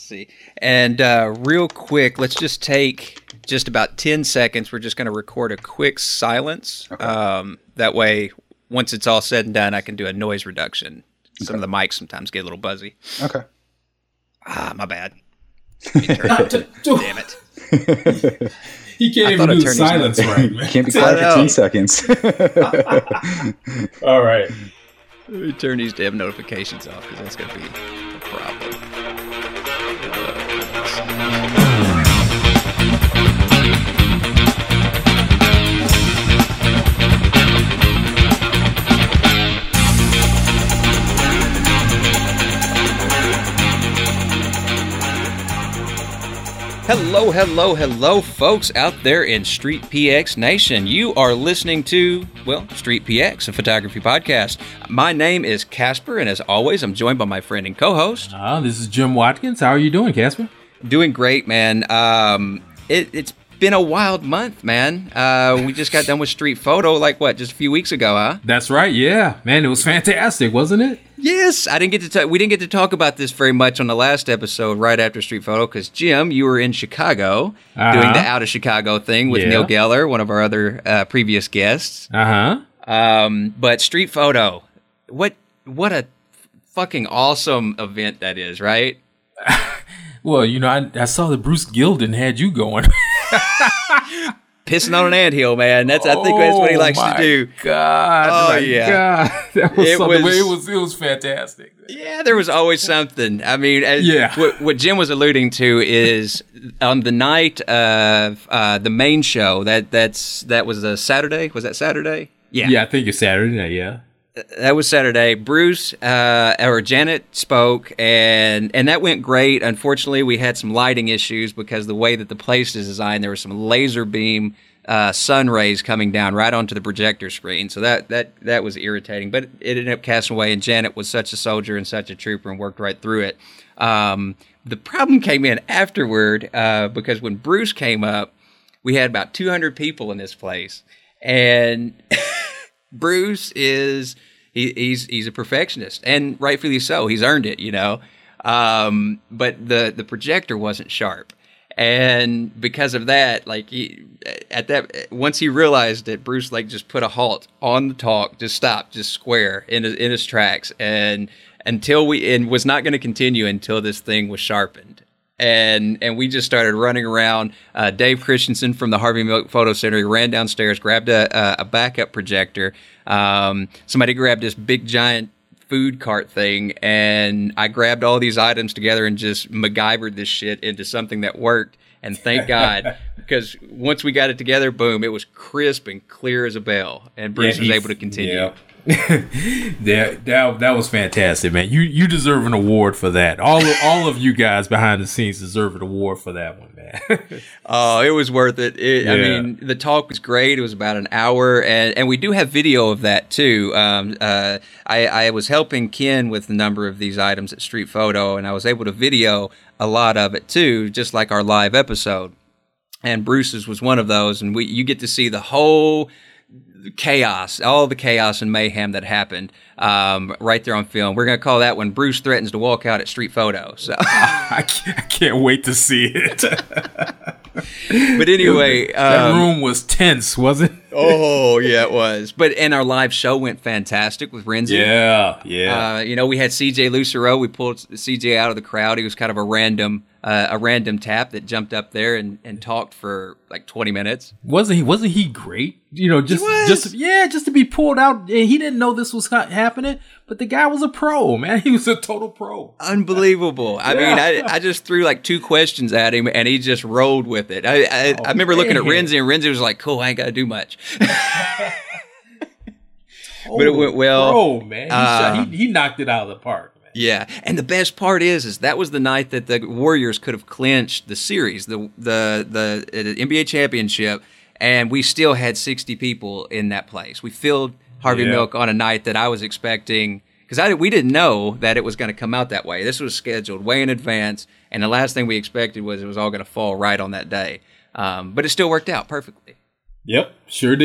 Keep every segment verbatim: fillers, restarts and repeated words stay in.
see. And uh, real quick, let's just take just about ten seconds. We're just going to record a quick silence. Okay. Um, that way, once it's all said and done, I can do a noise reduction. Some okay. of the mics sometimes get a little buzzy. Okay. Ah, my bad. Damn it. He can't I even do the silence right, man. Can't be quiet for ten seconds. All right. Let me turn these damn notifications off because that's going to be a problem. Hello, hello, hello, folks out there in Street P X Nation. You are listening to, well, Street P X, a photography podcast. My name is Casper, and as always, I'm joined by my friend and co-host. Uh, this is Jim Watkins. How are you doing, Casper? Doing great, man. Um, it, it's been a wild month, man. Uh, we just got done with Street Photo, like, what, just a few weeks ago, huh? That's right, yeah. Man, it was fantastic, wasn't it? Yes, I didn't get to talk, we didn't get to talk about this very much on the last episode right after Street Photo because, Jim, you were in Chicago uh-huh. doing the Out of Chicago thing with yeah. Neil Geller, one of our other uh, previous guests. Uh-huh. Um, but Street Photo, what what a fucking awesome event that is, right? Well, you know, I, I saw that Bruce Gilden had you going. Pissing on an anthill, man. That's I think that's what he likes oh to do. God, oh my yeah, God. That was it something. was, it was it was fantastic. Yeah, there was always something. I mean, as, yeah. What, what Jim was alluding to is on the night of uh, the main show. That that's that was a Saturday. Was that Saturday? Yeah, yeah. I think it's Saturday. Yeah. That was Saturday. Bruce uh, or Janet spoke, and and that went great. Unfortunately, we had some lighting issues because the way that the place is designed, there was some laser beam uh, sun rays coming down right onto the projector screen. So that that that was irritating. But it ended up casting away, and Janet was such a soldier and such a trooper and worked right through it. Um, the problem came in afterward uh, because when Bruce came up, we had about two hundred people in this place, and Bruce is he, he's he's a perfectionist, and rightfully so. He's earned it, you know. Um, but the the projector wasn't sharp, and because of that, like he, at that once he realized it, Bruce like just put a halt on the talk, just stopped, just square in his, in his tracks, and until we and was not going to continue until this thing was sharpened. And and we just started running around. Uh, Dave Christensen from the Harvey Milk Photo Center, he ran downstairs, grabbed a, a backup projector. Um, somebody grabbed this big giant food cart thing, and I grabbed all these items together and just MacGyvered this shit into something that worked. And thank God, because once we got it together, boom, it was crisp and clear as a bell. And Bruce yeah, was able to continue. Yeah. that, that that was fantastic, man. You you deserve an award for that. All of, all of you guys behind the scenes deserve an award for that one, man. Oh, it was worth it. it yeah. I mean, the talk was great. It was about an hour, and, and we do have video of that too. Um, uh, I, I was helping Ken with a number of these items at Street Photo, and I was able to video a lot of it too, just like our live episode. And Bruce's was one of those, and we you get to see the whole chaos, all the chaos and mayhem that happened um, right there on film. We're going to call that when Bruce threatens to walk out at Street Photo. So I, can't, I can't wait to see it. But anyway, that um, room was tense, wasn't it? Oh yeah, it was. But and our live show went fantastic with Renzi. Yeah, yeah. Uh, you know, we had C J Lucero. We pulled C J out of the crowd. He was kind of a random, uh, a random tap that jumped up there and, and talked for like twenty minutes. Wasn't he? Wasn't he great? You know, just just yeah, just to be pulled out. He didn't know this was happening, but the guy was a pro, man. He was a total pro. Unbelievable. I yeah. mean, I, I just threw like two questions at him, and he just rolled with it. I I, oh, I remember man. looking at Renzi, and Renzi was like, "Cool, I ain't got to do much." But it went well. Bro, man, he, uh, shot, he, he knocked it out of the park. Man. Yeah, and the best part is, is that was the night that the Warriors could have clinched the series, the the the, the N B A championship, and we still had sixty people in that place. We filled Harvey yeah. Milk on a night that I was expecting, because I we didn't know that it was going to come out that way. This was scheduled way in advance, and the last thing we expected was it was all going to fall right on that day. Um, but it still worked out perfectly. Yep, sure did.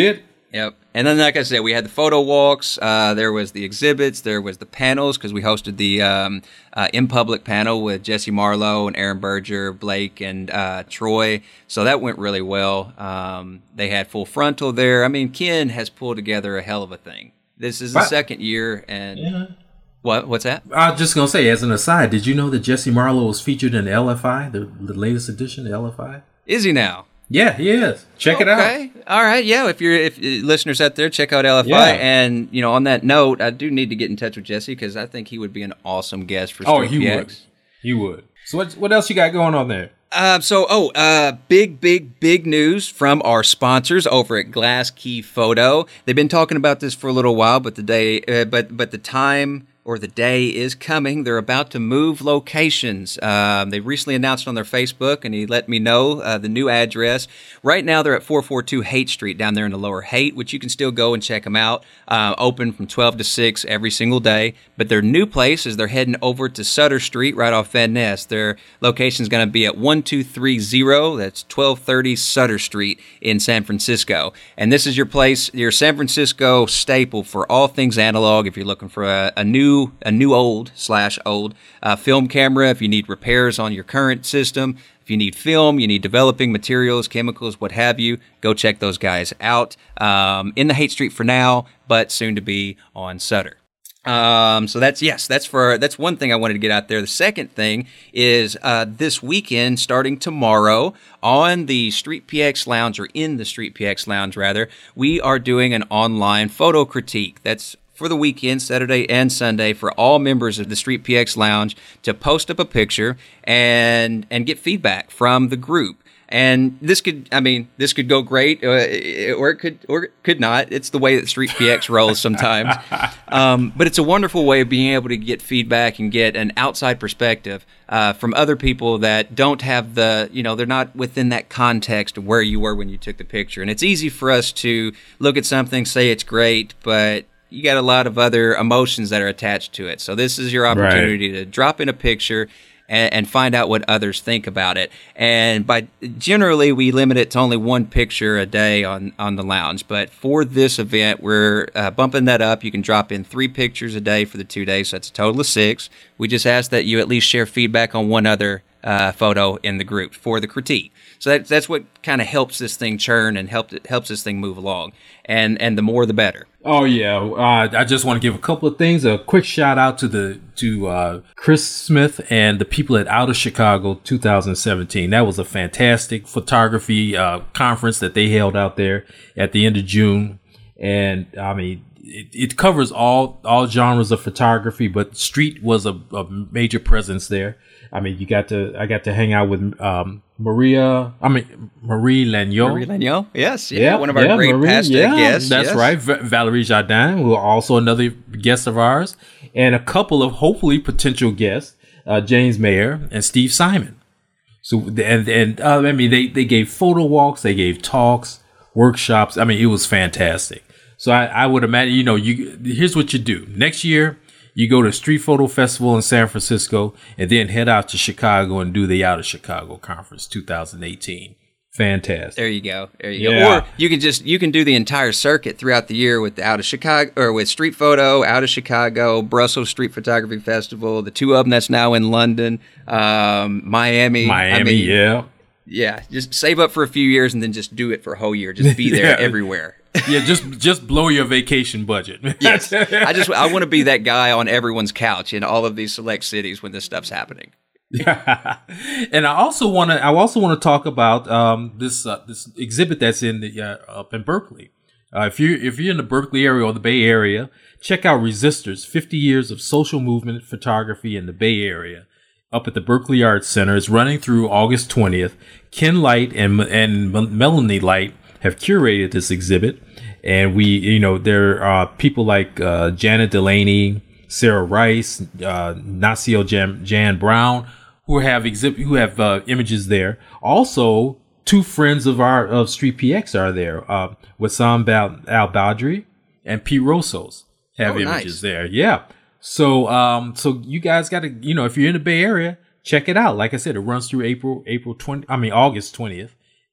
Yep. And then, like I said, we had the photo walks. Uh, there was the exhibits. There was the panels because we hosted the um, uh, in public panel with Jesse Marlowe and Aaron Berger, Blake, and uh, Troy. So that went really well. Um, they had Full Frontal there. I mean, Ken has pulled together a hell of a thing. This is the Wow. second year, and Yeah. what? What's that? I was just gonna say, as an aside, did you know that Jesse Marlowe was featured in L F I, the, the latest edition of L F I? Is he now? Yeah, he is. Check it out. Okay. All right. Yeah. If you're if uh, listeners out there, check out L F I. Yeah. And you know, on that note, I do need to get in touch with Jesse because I think he would be an awesome guest for Oh, Street he P would. X. He would. So what what else you got going on there? Uh, so, oh, uh, big, big, big news from our sponsors over at Glass Key Photo. They've been talking about this for a little while, but the day, uh, but but the time or the day is coming. They're about to move locations. Um, they recently announced on their Facebook, and he let me know uh, the new address. Right now, they're at four forty-two Haight Street down there in the Lower Haight, which you can still go and check them out. Uh, open from twelve to six every single day. But their new place is they're heading over to Sutter Street right off Van Ness. Their location is going to be at one two three zero. That's twelve thirty Sutter Street in San Francisco. And this is your place, your San Francisco staple for all things analog. If you're looking for a, a new a new old slash old uh, film camera, if you need repairs on your current system, if you need film, you need developing materials, chemicals, what have you, go check those guys out. Um, in the Haight Street for now, but soon to be on Sutter. Um, so that's, yes, that's for, that's one thing I wanted to get out there. The second thing is, uh, this weekend, starting tomorrow on the Street P X Lounge, or in the Street P X Lounge rather, we are doing an online photo critique. That's for the weekend, Saturday and Sunday, for all members of the Street P X Lounge to post up a picture and, and get feedback from the group. And this could, I mean, this could go great, uh, or it could, or it could not. It's the way that Street P X rolls sometimes. Um, but it's a wonderful way of being able to get feedback and get an outside perspective uh, from other people that don't have the, you know, they're not within that context of where you were when you took the picture. And it's easy for us to look at something, say it's great, but you got a lot of other emotions that are attached to it. So this is your opportunity right. to drop in a picture and, and find out what others think about it. And by generally, we limit it to only one picture a day on, on the lounge. But for this event, we're uh, bumping that up. You can drop in three pictures a day for the two days. So that's a total of six. We just ask that you at least share feedback on one other uh, photo in the group for the critique. So that, that's what kind of helps this thing churn and help, helps this thing move along. And and the more, the better. Oh yeah, uh, I just want to give a couple of things. A quick shout out to the to uh, Chris Smith and the people at Out of Chicago twenty seventeen. That was a fantastic photography uh, conference that they held out there at the end of June, and I mean it, it covers all all genres of photography, but street was a, a major presence there. I mean, you got to I got to hang out with um, Maria. I mean Marie Lagneau. Marie Lagneau, yes, yeah, yeah, one of our yeah, great Marie, past yeah, guests. That's yes. right, v- Valerie Jardin, who are also another guest of ours, and a couple of hopefully potential guests, uh, James Mayer and Steve Simon. So and and uh, I mean they they gave photo walks, they gave talks, workshops. I mean it was fantastic. So I, I would imagine, you know, you here's what you do next year. You go to Street Photo Festival in San Francisco and then head out to Chicago and do the Out of Chicago Conference twenty eighteen. Fantastic. There you go. There you yeah. go. Or you can just you can do the entire circuit throughout the year with the Out of Chicago or with Street Photo, Out of Chicago, Brussels Street Photography Festival, the two of them that's now in London, um, Miami. Miami, I mean, yeah. Yeah, just save up for a few years and then just do it for a whole year. Just be there yeah. everywhere. yeah, just just blow your vacation budget. Yes, I just I want to be that guy on everyone's couch in all of these select cities when this stuff's happening. And I also want to I also want to talk about um, this uh, this exhibit that's in the uh, up in Berkeley. Uh, if you if you're in the Berkeley area or the Bay Area, check out Resistors: fifty years of Social Movement Photography in the Bay Area. Up at the Berkeley Arts Center. It's running through August twentieth. Ken Light and and Melanie Light have curated this exhibit, and we, you know, there are people like uh, Janet Delaney, Sarah Rice, uh, Nacio Jan, Jan Brown, who have exhibit who have uh, images there. Also, two friends of our of Street P X are there, uh, Wissam Al Badri and Pete Rossos have oh, images nice. there. Yeah. So, um, so you guys got to, you know, if you're in the Bay Area, check it out. Like I said, it runs through April, April twentieth, I mean, August twentieth.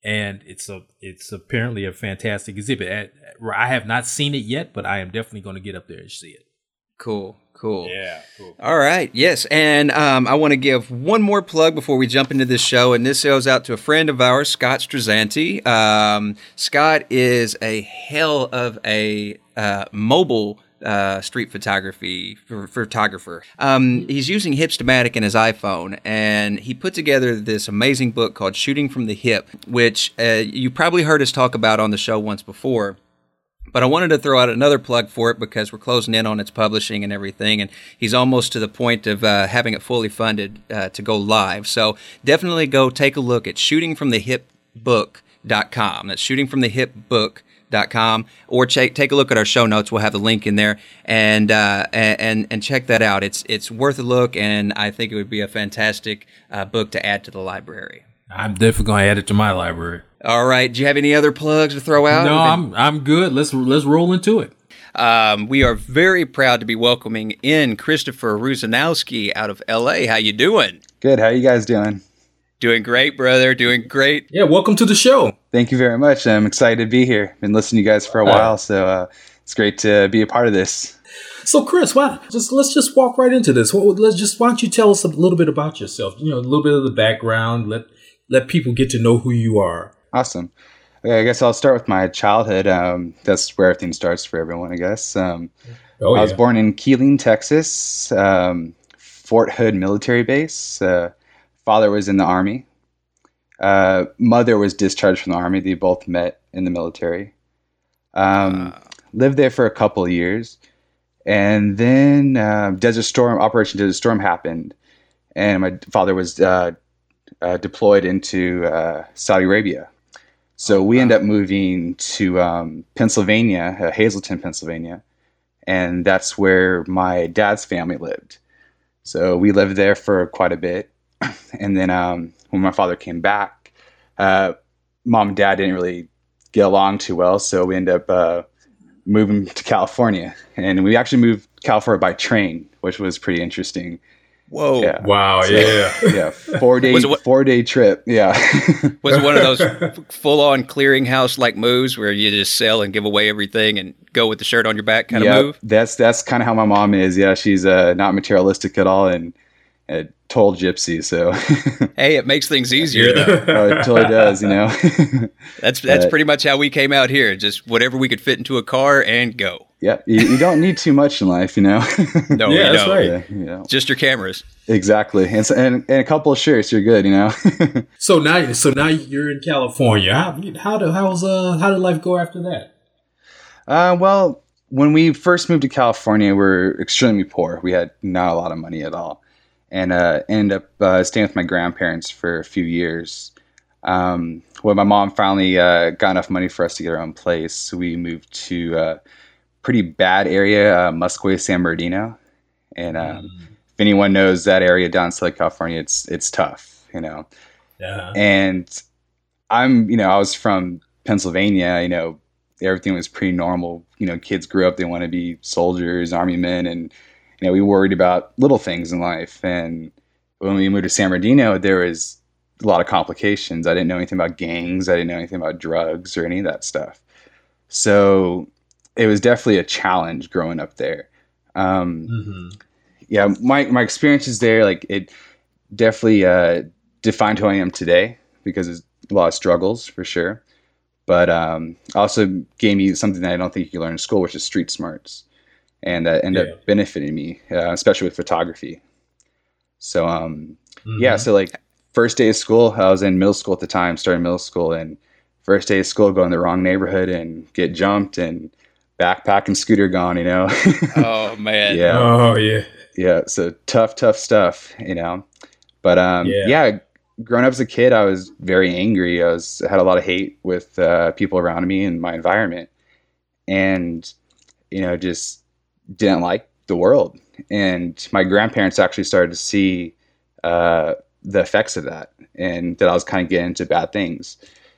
and it's a it's apparently a fantastic exhibit. I have not seen it yet, but I am definitely going to get up there and see it. Cool. Cool. Yeah. Cool. All right. Yes. And um, I want to give one more plug before we jump into this show. And this goes out to a friend of ours, Scott Strazzanti. Um, Scott is a hell of a uh, mobile uh, street photography photographer. Um, he's using Hipstamatic in his iPhone, and he put together this amazing book called Shooting from the Hip, which uh, you probably heard us talk about on the show once before. But I wanted to throw out another plug for it because we're closing in on its publishing and everything, and he's almost to the point of uh, having it fully funded uh, to go live. So definitely go take a look at shooting from the hip book dot com. That's shooting from the hip book dot com, or check, take a look at our show notes. We'll have the link in there, and uh, and and check that out. It's it's worth a look, and I think it would be a fantastic uh, book to add to the library. I'm definitely going to add it to my library. All right. Do you have any other plugs to throw out? No, I'm I'm good. Let's let's roll into it. Um, we are very proud to be welcoming in Christopher Rusanowski out of L A. How you doing? Good. How you guys doing? Doing great, brother. Doing great. Yeah. Welcome to the show. Thank you very much. I'm excited to be here. Been listening to you guys for a while, so uh, it's great to be a part of this. So, Chris, why just let's just walk right into this. Let's just why don't you tell us a little bit about yourself? You know, a little bit of the background. Let let people get to know who you are. Awesome. Okay, I guess I'll start with my childhood. Um, that's where everything starts for everyone, I guess. Um, oh, I was yeah. born in Keeling, Texas, um, Fort Hood military base. Uh, father was in the Army. Uh, mother was discharged from the Army. They both met in the military. Um, uh. Lived there for a couple of years. And then uh, Desert Storm, Operation Desert Storm happened. And my father was uh, uh, deployed into uh, Saudi Arabia. So we end up moving to um, Pennsylvania, uh, Hazleton, Pennsylvania, and that's where my dad's family lived. So we lived there for quite a bit. And then um, when my father came back, uh, mom and dad didn't really get along too well, so we ended up uh, moving to California. And we actually moved to California by train, which was pretty interesting. Whoa! Yeah. Wow! So, yeah, yeah. Four day, what, four day trip. Yeah. Was it one of those full on clearinghouse like moves where you just sell and give away everything and go with the shirt on your back kind yep, of move? That's that's kind of how my mom is. Yeah, she's uh, not materialistic at all and a total gypsy. So hey, it makes things easier though. Oh, it totally does. You know. that's that's but, pretty much how we came out here. Just whatever we could fit into a car and go. Yeah, you, you don't need too much in life, you know. No, yeah, you that's don't. right. Yeah, you know. Just your cameras. Exactly, and, so, and and a couple of shirts, you're good, you know. so now, so now you're in California. How how do how's uh how did life go after that? Uh, well, when we first moved to California, we were extremely poor. We had not a lot of money at all, and uh, ended up uh, staying with my grandparents for a few years. Um, when my mom finally uh, got enough money for us to get our own place, so we moved to. Uh, pretty bad area, uh, Musqueam, San Bernardino. And um, mm. if anyone knows that area down in Southern California, it's it's tough, you know. Yeah. And I'm, you know, I was from Pennsylvania, you know, everything was pretty normal. You know, kids grew up, they want to be soldiers, army men, and, you know, we worried about little things in life. And when we moved to San Bernardino, there was a lot of complications. I didn't know anything about gangs. I didn't know anything about drugs or any of that stuff. So it was definitely a challenge growing up there. Um, mm-hmm. Yeah, my, my experiences there, like it definitely uh, defined who I am today because there's a lot of struggles for sure. But um, also gave me something that I don't think you can learn in school, which is street smarts. And that ended yeah. up benefiting me, uh, especially with photography. So um, mm-hmm. yeah, so like first day of school, I was in middle school at the time, starting middle school, and first day of school, go in the wrong neighborhood and get jumped and backpack and scooter gone, you know. Oh man. Yeah. Oh yeah. Yeah. So tough, tough stuff, you know. But um, yeah. yeah, growing up as a kid, I was very angry. I was I had a lot of hate with uh, people around me and my environment, and you know, just didn't like the world. And my grandparents actually started to see uh, the effects of that, and that I was kind of getting into bad things.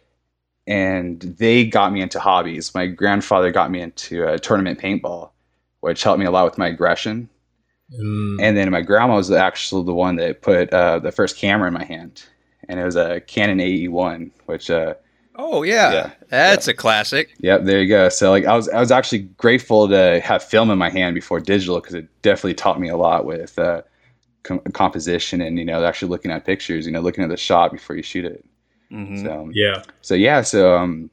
And they got me into hobbies. My grandfather got me into uh, tournament paintball, which helped me a lot with my aggression. Mm. And then my grandma was actually the one that put uh, the first camera in my hand. And it was a Canon A E one, which uh, Oh yeah, yeah. That's yeah. a classic. Yep, there you go. So like I was I was actually grateful to have film in my hand before digital, because it definitely taught me a lot with uh, com- composition and, you know, actually looking at pictures, you know, looking at the shot before you shoot it. Mm-hmm. So yeah, so yeah, so um,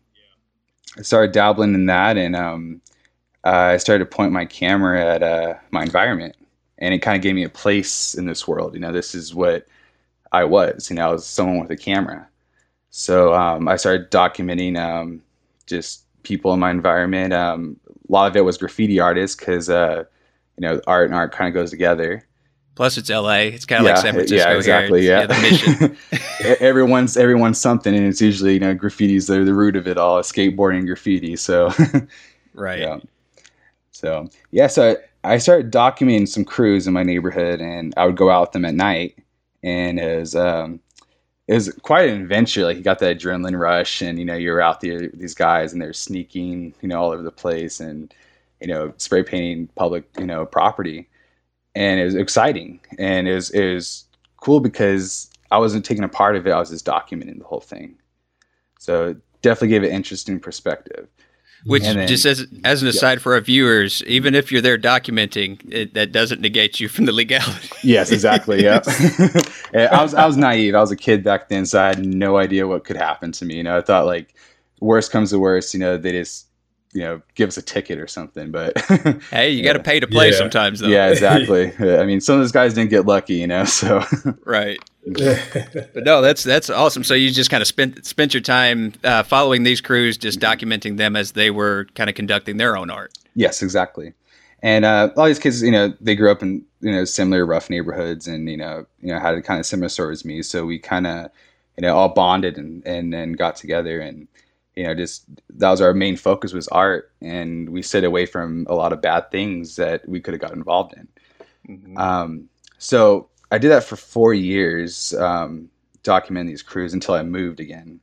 I started dabbling in that, and um, uh, I started to point my camera at uh, my environment, and it kind of gave me a place in this world. You know, this is what I was. You know, I was someone with a camera. So um, I started documenting um, just people in my environment. Um, a lot of it was graffiti artists, because uh, you know, art and art kind of goes together. Plus, it's L A. It's kind of yeah, like San Francisco. Yeah, exactly. Here. Yeah, yeah, the mission. everyone's everyone's something, and it's usually, you know, graffiti's the the root of it all. Skateboarding, graffiti. So right. Yeah. So yeah, so I started documenting some crews in my neighborhood, and I would go out with them at night, and it was um, it was quite an adventure. Like, you got that adrenaline rush, and, you know, you're out there, these guys, and they're sneaking, you know, all over the place, and, you know, spray painting public, you know, property. And it was exciting, and it was, it was cool because I wasn't taking a part of it. I was just documenting the whole thing. So it definitely gave it interesting perspective. Which, then, just as as an aside yeah. for our viewers, even if you're there documenting, it, that doesn't negate you from the legality. Yes, exactly. Yeah. I was I was naive. I was a kid back then, so I had no idea what could happen to me. You know, I thought, like, worst comes to worst, you know, they just, you know, give us a ticket or something. But hey, you got to pay to play yeah. sometimes, though. Yeah, exactly. I mean, some of those guys didn't get lucky, you know. So right. But no, that's that's awesome. So you just kind of spent spent your time uh, following these crews, just documenting them as they were kind of conducting their own art. Yes, exactly. And uh, all these kids, you know, they grew up in, you know, similar rough neighborhoods, and, you know, you know, had a kind of similar story as me. So we kind of, you know, all bonded and and and got together, and, you know, just that was our main focus, was art, and we stayed away from a lot of bad things that we could have got involved in. Mm-hmm. Um, so. I did that for four years, um, documenting these crews, until I moved again.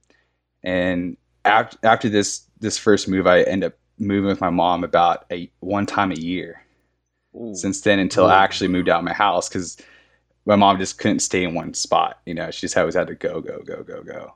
And after, after this this first move, I ended up moving with my mom about a one time a year. Ooh. Since then, until Ooh. I actually moved out of my house, because my mom just couldn't stay in one spot. You know, she just always had to go, go, go, go, go.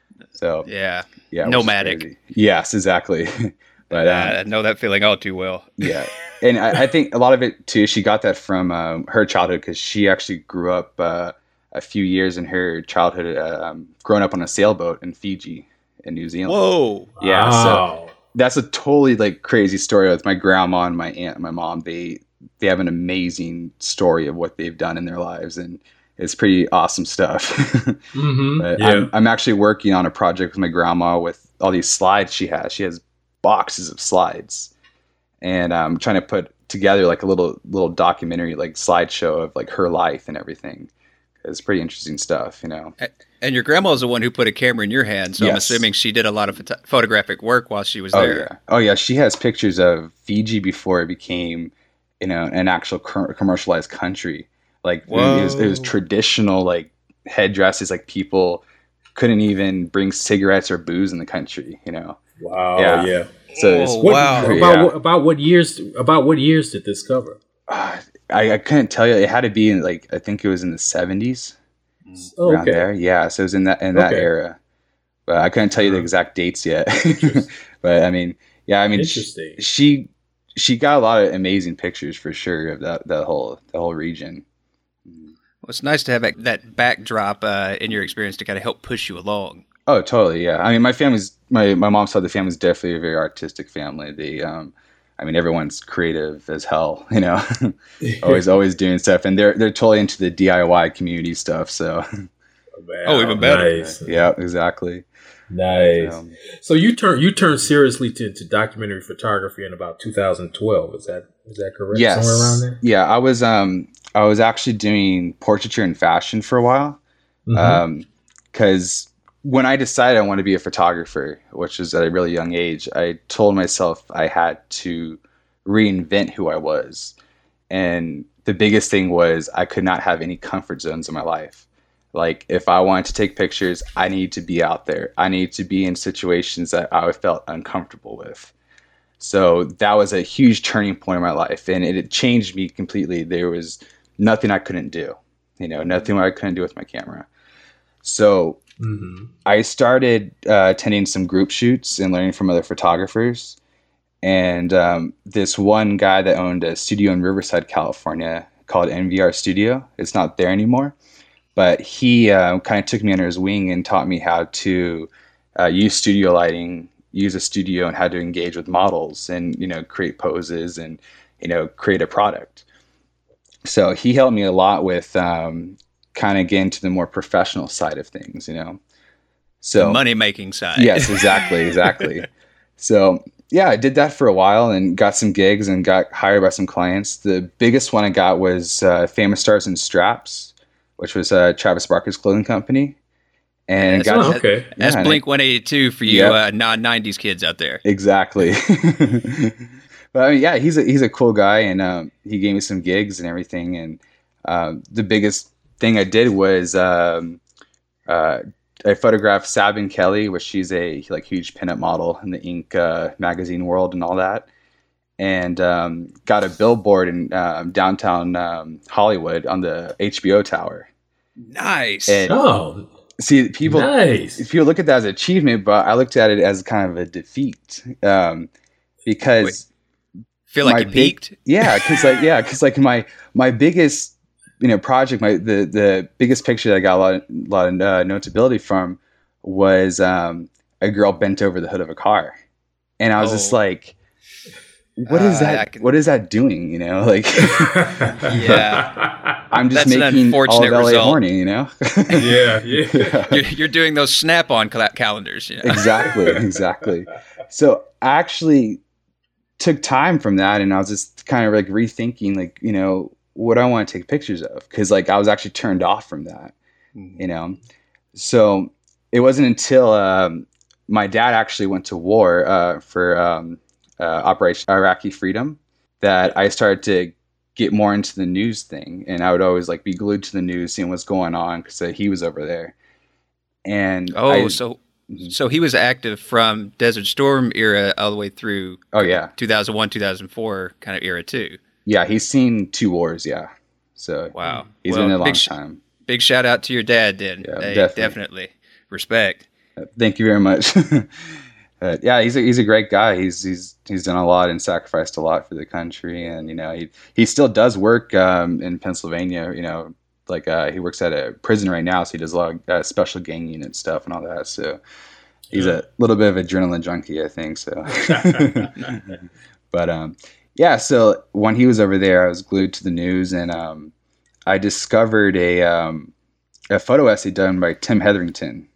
So yeah, yeah, nomadic. Yes, exactly. But um, uh, I know that feeling all too well. Yeah. And I, I think a lot of it too, she got that from um, her childhood, because she actually grew up uh, a few years in her childhood, um, growing up on a sailboat in Fiji in New Zealand. Whoa. Yeah. Wow. So that's a totally, like, crazy story with my grandma and my aunt and my mom. They, they have an amazing story of what they've done in their lives, and it's pretty awesome stuff. Mm-hmm. But yeah. I'm, I'm actually working on a project with my grandma with all these slides she has. She has boxes of slides, and I'm trying to put together, like, a little little documentary, like, slideshow of, like, her life and everything. It's pretty interesting stuff, you know. And your grandma is the one who put a camera in your hand, so yes. I'm assuming she did a lot of photo- photographic work while she was oh, there. Yeah. Oh yeah, she has pictures of Fiji before it became, you know, an actual co- commercialized country. Like, it was, it was traditional, like, headdresses. Like, people couldn't even bring cigarettes or booze in the country, you know. Wow. Yeah. yeah. So it's, oh, what, wow. About yeah. what, about what years? About what years did this cover? Uh, I, I couldn't tell you. It had to be in, like, I think it was in the seventies. Oh, around okay. there. Yeah. So it was in that in that okay. era. But I couldn't tell you the exact dates yet. But I mean, yeah. I mean, Interesting. She, she she got a lot of amazing pictures for sure of that that whole the whole region. Well, it's nice to have that backdrop uh, in your experience to kind of help push you along. Oh, totally. Yeah. I mean, my family's my my mom's side of the family is definitely a very artistic family. They, um, I mean, everyone's creative as hell. You know, always always doing stuff, and they're they're totally into the D I Y community stuff. So, oh, man. oh even better. Nice. Yeah, exactly. Nice. Um, so you turn you turned seriously to, to documentary photography in about two thousand twelve. Is that is that correct? Yes. Somewhere around there. Yeah, I was um I was actually doing portraiture and fashion for a while, mm-hmm. um, because when I decided I wanted to be a photographer, which was at a really young age, I told myself I had to reinvent who I was, and the biggest thing was I could not have any comfort zones in my life. Like, if I wanted to take pictures, I need to be out there. I need to be in situations that I felt uncomfortable with. So that was a huge turning point in my life, and it, it changed me completely. There was nothing I couldn't do, you know, nothing I couldn't do with my camera. So mm-hmm. I started uh, attending some group shoots and learning from other photographers. And um, this one guy that owned a studio in Riverside, California called N V R Studio. It's not there anymore. But he uh, kind of took me under his wing and taught me how to uh, use studio lighting, use a studio, and how to engage with models and, you know, create poses and, you know, create a product. So he helped me a lot with um, kind of getting to the more professional side of things, you know. So the money-making side. Yes, exactly, exactly. So yeah, I did that for a while and got some gigs and got hired by some clients. The biggest one I got was uh, Famous Stars and Straps, which was uh, Travis Barker's clothing company. And that's, got oh, okay. That's yeah, Blink one eighty-two for you yep. uh, non-nineties kids out there. Exactly. But I mean, yeah, he's a he's a cool guy, and um, he gave me some gigs and everything. And um, the biggest thing I did was um, uh, I photographed Sabin Kelly, which she's a like huge pinup model in the Ink uh, magazine world and all that, and um, got a billboard in uh, downtown um, Hollywood on the H B O tower. Nice. And, oh, see, people nice. People look at that as an achievement, but I looked at it as kind of a defeat um, because. Wait. Feel like you peaked? Big, yeah, because like yeah, because like my my biggest you know project, my the the biggest picture that I got a lot of, lot of uh, notability from was um, a girl bent over the hood of a car, and I was oh. just like, what is uh, that? Can... What is that doing? You know, like yeah, I'm just That's making all of L A result. horny. You know? yeah, yeah. yeah. You're, you're doing those Snap-on cal- calendars. You know? Exactly, exactly. So actually. Took time from that, and I was just kind of like rethinking, like, you know, what I want to take pictures of, because like I was actually turned off from that, mm-hmm. you know. So it wasn't until um, my dad actually went to war uh, for um, uh, Operation Iraqi Freedom that I started to get more into the news thing, and I would always like be glued to the news, seeing what's going on, because uh, he was over there. And oh, I, so. So he was active from Desert Storm era all the way through. Oh yeah, two thousand one, two thousand four kind of era too. Yeah, he's seen two wars. Yeah, so wow, he's well, been a long big sh- time. Big shout out to your dad, then. Yeah, hey, definitely. definitely respect. Uh, thank you very much. uh, yeah, he's a, he's a great guy. He's he's he's done a lot and sacrificed a lot for the country, and you know he he still does work um, in Pennsylvania. You know. Like uh, he works at a prison right now, so he does a lot of uh, special gang unit stuff and all that. So he's a little bit of adrenaline junkie, I think. So, but um, yeah. So when he was over there, I was glued to the news, and um, I discovered a um, a photo essay done by Tim Hetherington.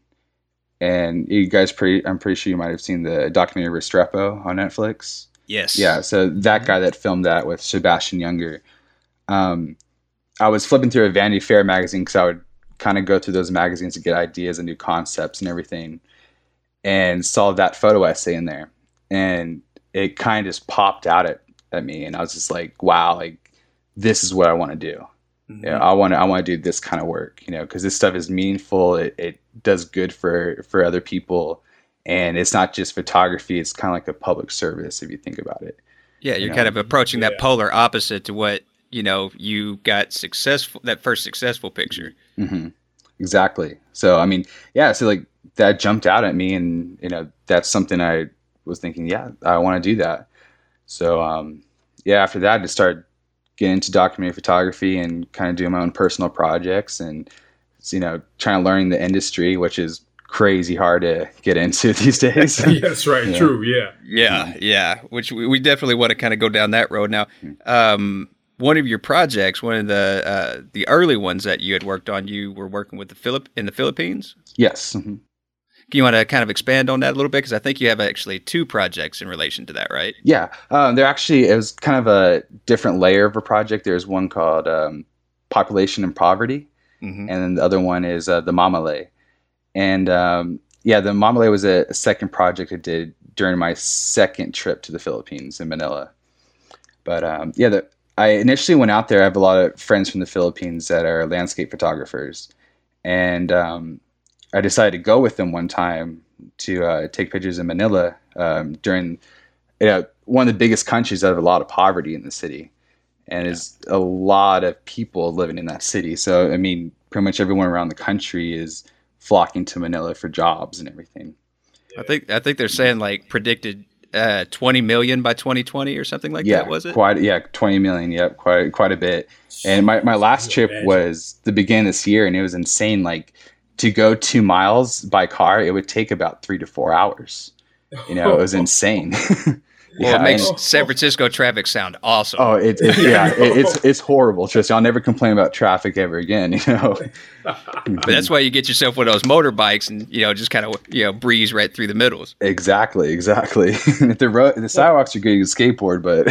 And you guys, pretty, I'm pretty sure you might have seen the documentary Restrepo on Netflix. Yes. Yeah. So that guy that filmed that with Sebastian Younger. Um, I was flipping through a Vanity Fair magazine because I would kind of go through those magazines to get ideas and new concepts and everything, and saw that photo essay in there, and it kind of just popped out at, at me, and I was just like, wow, like this is what I want to do. Mm-hmm. Yeah, I want to I want to do this kind of work, you know, because this stuff is meaningful. It, it does good for for other people, and it's not just photography. It's kind of like a public service if you think about it. Yeah, you're you know? kind of approaching yeah. that polar opposite to what. You know, you got successful, that first successful picture. Mm-hmm. Exactly. So, I mean, yeah, so like that jumped out at me, and, you know, that's something I was thinking, yeah, I want to do that. So, um, yeah, after that, I just started getting into documentary photography and kind of doing my own personal projects and, you know, trying to learn the industry, which is crazy hard to get into these days. Yes, right. Yeah. True. Yeah. Yeah. Yeah. Which we, we definitely want to kind of go down that road now. Um, One of your projects, one of the uh, the early ones that you had worked on, you were working with the Philip in the Philippines. Yes. Mm-hmm. Do you want to kind of expand on that a little bit? Because I think you have actually two projects in relation to that, right? Yeah, um, they're actually it was kind of a different layer of a project. There's one called um, Population and Poverty, mm-hmm. and then the other one is uh, the Mamale. And um, yeah, the Mamale was a, a second project I did during my second trip to the Philippines in Manila. But um, yeah, the I initially went out there. I have a lot of friends from the Philippines that are landscape photographers, and um, I decided to go with them one time to uh, take pictures in Manila um, during you know, one of the biggest countries that have a lot of poverty in the city, and yeah. there's a lot of people living in that city. So I mean, pretty much everyone around the country is flocking to Manila for jobs and everything. I think I think they're saying like predicted uh, twenty million by twenty twenty or something like yeah, that. Was it? Quite yeah, twenty million. Yep, quite quite a bit. And my, my last trip was the beginning of this year, and it was insane. Like to go two miles by car, it would take about three to four hours. You know, it was insane. Well, yeah, it makes and, San Francisco traffic sound awesome. Oh, it's it, yeah, it, it's it's horrible. Trust me, I'll never complain about traffic ever again. You know, but that's why you get yourself one of those motorbikes and you know just kind of you know breeze right through the middles. Exactly, exactly. If the road, the sidewalks are good, you can skateboard, but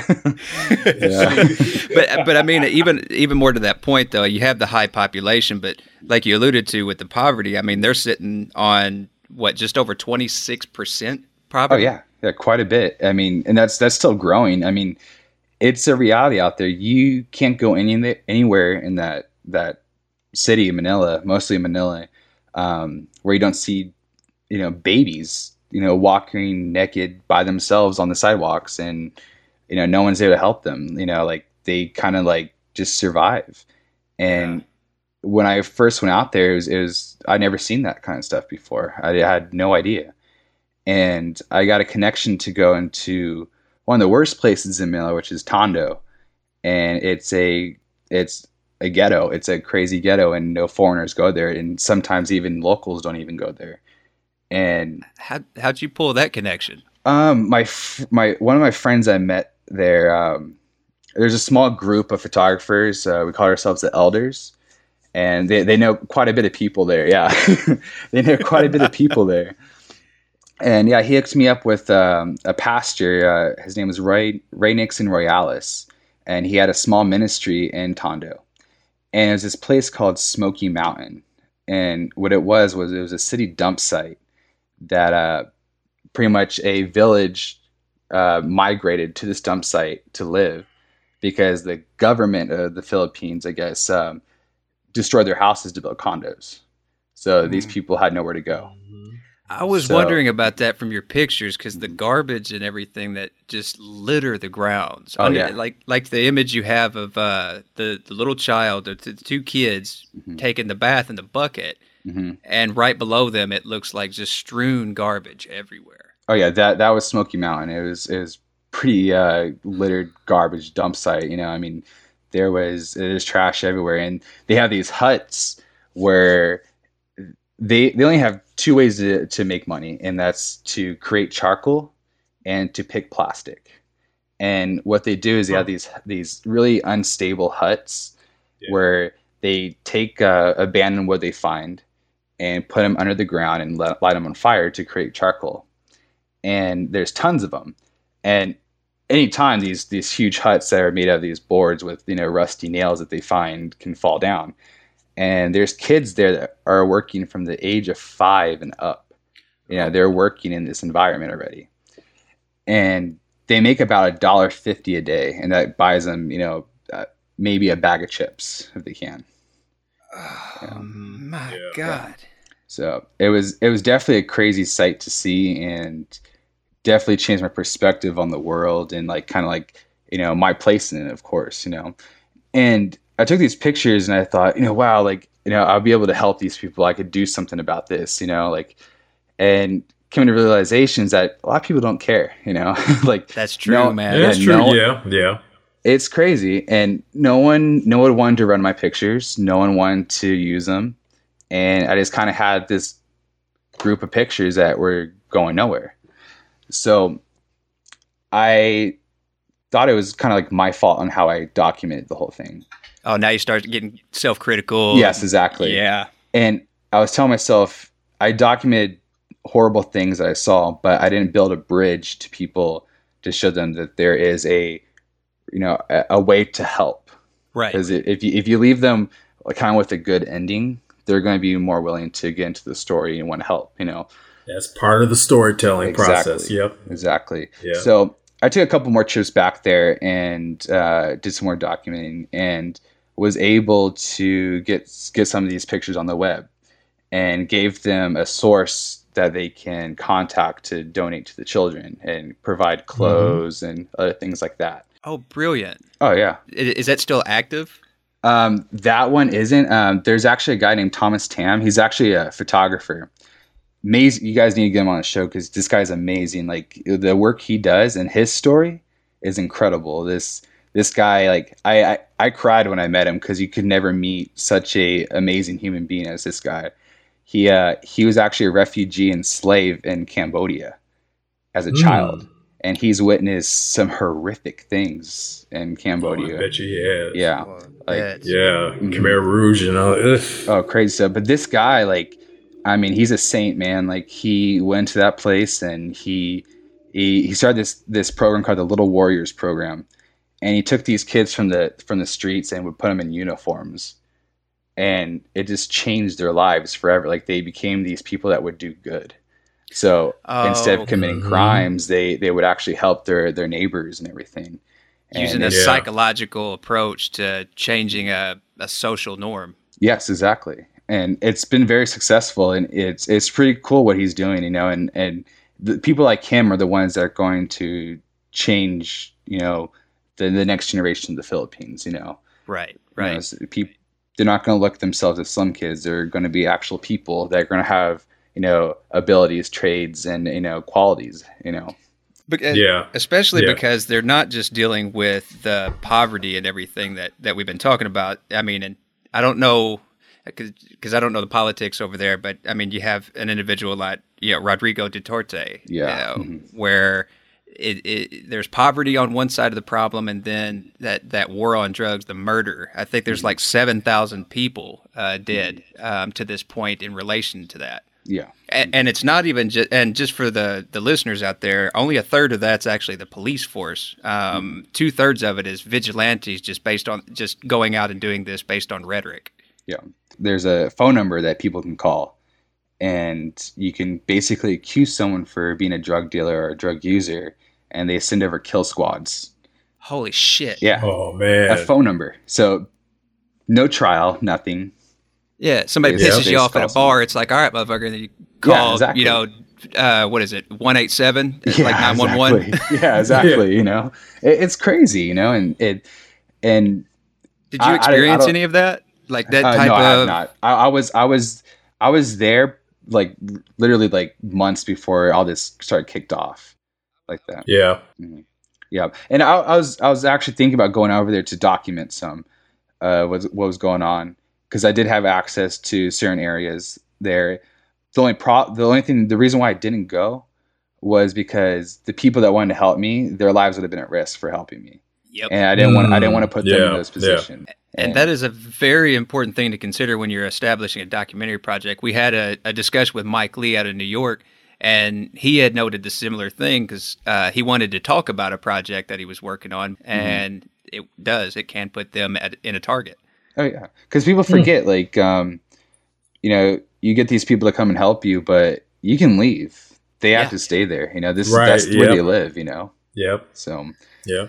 yeah. but but I mean, even even more to that point though, you have the high population, but like you alluded to with the poverty, I mean, they're sitting on what just over twenty-six percent poverty. Oh yeah. Yeah, quite a bit. I mean, and that's that's still growing. I mean, it's a reality out there. You can't go any anywhere in that that city, Manila, mostly Manila, um, where you don't see, you know, babies, you know, walking naked by themselves on the sidewalks, and you know, no one's there to help them. You know, like they kind of like just survive. And yeah. when I first went out there, it was, it was I'd never seen that kind of stuff before. I had no idea. And I got a connection to go into one of the worst places in Manila, which is Tondo, and it's a it's a ghetto. It's a crazy ghetto, and no foreigners go there, and sometimes even locals don't even go there. And how how'd you pull that connection? Um, my my one of my friends I met there. Um, there's a small group of photographers. Uh, we call ourselves the Elders, and they they know quite a bit of people there. Yeah, they know quite a bit of people there. And yeah, he hooked me up with um, a pastor. Uh, his name was Ray, Ray Nixon Royalis, and he had a small ministry in Tondo. And it was this place called Smoky Mountain. And what it was, was it was a city dump site that uh, pretty much a village uh, migrated to this dump site to live because the government of the Philippines, I guess, um, destroyed their houses to build condos. So mm. these people had nowhere to go. I was so, wondering about that from your pictures because the garbage and everything that just litter the grounds. Oh, Under, yeah. Like like the image you have of uh, the, the little child, the, the two kids mm-hmm. taking the bath in the bucket, mm-hmm. and right below them it looks like just strewn garbage everywhere. Oh yeah, that that was Smoky Mountain. It was it was pretty uh, littered garbage dump site. You know, I mean, there was there's trash everywhere, and they have these huts where they they only have two ways to, to make money, and that's to create charcoal and to pick plastic. And what they do is they have these these really unstable huts yeah. where they take uh, abandoned wood they find and put them under the ground and let, light them on fire to create charcoal. And there's tons of them. And anytime these these huge huts that are made out of these boards with you know rusty nails that they find can fall down. And there's kids there that are working from the age of five and up. You know, they're working in this environment already. And they make about a dollar fifty a day, and that buys them, you know, uh, maybe a bag of chips if they can. Oh, yeah. my yeah. God. So it was it was definitely a crazy sight to see, and definitely changed my perspective on the world and like kind of like, you know, my place in it, of course, you know. And I took these pictures and I thought, you know, wow, like, you know, I'll be able to help these people. I could do something about this, you know, like, and coming to realizations that a lot of people don't care, you know, like that's true, no, man. Yeah, that's yeah, true. No, yeah. Yeah. It's crazy. And no one, no one wanted to run my pictures. No one wanted to use them. And I just kind of had this group of pictures that were going nowhere. So I thought it was kind of like my fault on how I documented the whole thing. Oh, now you start getting self-critical. Yes, exactly. Yeah. And I was telling myself, I documented horrible things that I saw, but I didn't build a bridge to people to show them that there is a, you know, a, a way to help. Right. Because if you, if you leave them kind of with a good ending, they're going to be more willing to get into the story and want to help, you know. That's part of the storytelling exactly. process. Yep. Exactly. Yeah. So I took a couple more trips back there and uh, did some more documenting and was able to get get some of these pictures on the web and gave them a source that they can contact to donate to the children and provide clothes mm-hmm. and other things like that. Oh, brilliant. Oh, yeah. Is that still active? Um, that one isn't. Um, there's actually a guy named Thomas Tam. He's actually a photographer. Amazing. You guys need to get him on the show because this guy's amazing. Like the work he does and his story is incredible. This this guy, like I I, I cried when I met him because you could never meet such a amazing human being as this guy. He uh, he was actually a refugee and slave in Cambodia as a mm. child. And he's witnessed some horrific things in Cambodia. Oh, I bet you he has. Yeah. Oh, like, yeah. Mm-hmm. Khmer Rouge and all this. Oh, crazy stuff. But this guy, like, I mean, he's a saint, man. Like, he went to that place and he he, he started this this program called the Little Warriors Program. And he took these kids from the from the streets and would put them in uniforms. And it just changed their lives forever. Like, they became these people that would do good. So oh, instead of committing mm-hmm. crimes, they, they would actually help their, their neighbors and everything. Using and a yeah. psychological approach to changing a, a social norm. Yes, exactly. And it's been very successful, and it's it's pretty cool what he's doing, you know, and, and the people like him are the ones that are going to change, you know, the, the next generation of the Philippines, you know. Right, right. You know, so people, they're not going to look at themselves as slum kids. They're going to be actual people that are going to have, you know, abilities, trades, and, you know, qualities, you know. But, uh, yeah. Especially yeah. because they're not just dealing with the poverty and everything that, that we've been talking about. I mean, and I don't know, because I don't know the politics over there, but I mean, you have an individual like, you know, Rodrigo Duterte, yeah. you know, mm-hmm. where it, it, there's poverty on one side of the problem, and then that, that war on drugs, the murder. I think there's mm-hmm. like seven thousand people uh, dead um, to this point in relation to that. Yeah. And, and it's not even just, and just for the, the listeners out there, only a third of that's actually the police force. Um, mm-hmm. Two thirds of it is vigilantes, just based on, just going out and doing this based on rhetoric. Yeah. There's a phone number that people can call, and you can basically accuse someone for being a drug dealer or a drug user, and they send over kill squads. Holy shit. Yeah. Oh, man. A phone number. So no trial, nothing. Yeah, somebody They- pisses they you off at a spell bar. It's like, all right, motherfucker. And then you call, Yeah, exactly. you know, uh, what is it, one eight seven, Yeah, like nine one one. exactly. Yeah, exactly. You know, it, it's crazy, you know, and it, and Did you I- I- I experience don't- any of that? Like that uh, type no, I have of. not. I, I was, I was, I was there like literally like months before all this started kicked off, like that. Yeah. Mhm. Yeah, and I, I was, I was actually thinking about going over there to document some, uh, what what was going on, because I did have access to certain areas there. The only pro, the only thing, the reason why I didn't go was because the people that wanted to help me, their lives would have been at risk for helping me. Yep. And I didn't want, I didn't want to put them Yeah, in those yeah. positions. And that is a very important thing to consider when you're establishing a documentary project. We had a, a discussion with Mike Lee out of New York, and he had noted the similar thing because uh, he wanted to talk about a project that he was working on, and mm-hmm. it does. It can put them at, in a target. Oh yeah, because people forget, like, um, you know, you get these people to come and help you, but you can leave. They have Yeah. to stay there. You know, this Right, that's where yep. they live. You know, Yep. so Yeah.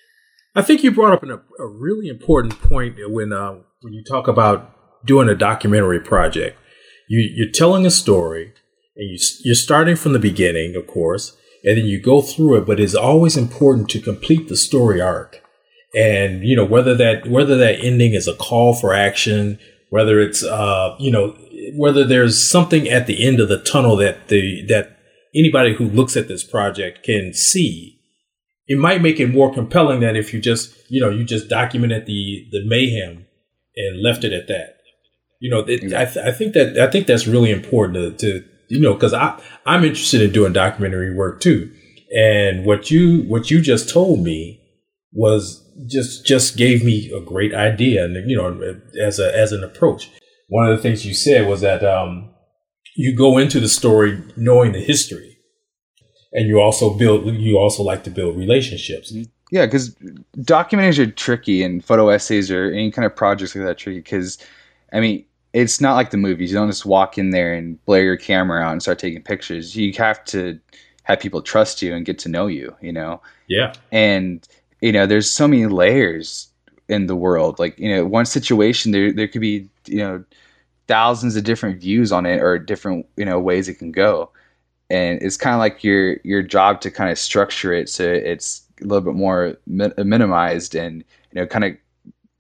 I think you brought up an, a really important point when uh, when you talk about doing a documentary project. You, you're telling a story, and you, you're starting from the beginning, of course, and then you go through it. But it's always important to complete the story arc, and you know whether that whether that ending is a call for action, whether it's uh, you know whether there's something at the end of the tunnel that the that anybody who looks at this project can see. It might make it more compelling than if you just, you know, you just documented the, the mayhem and left it at that. You know, it, I, th- I think that I think that's really important to, to you know, because I I'm interested in doing documentary work too. And what you what you just told me was just just gave me a great idea, and you know, as a as an approach. One of the things you said was that um, you go into the story knowing the history. And you also build. You also like to build relationships. yeah, because documentaries are tricky, and photo essays or any kind of projects like that are tricky. Because, I mean, it's not like the movies. You don't just walk in there and blare your camera out and start taking pictures. You have to have people trust you and get to know you. You know. Yeah. And you know, there's so many layers in the world. Like, you know, one situation there there could be, you know, thousands of different views on it, or different, you know, ways it can go. And it's kind of like your your job to kind of structure it so it's a little bit more mi- minimized, and you know, kind of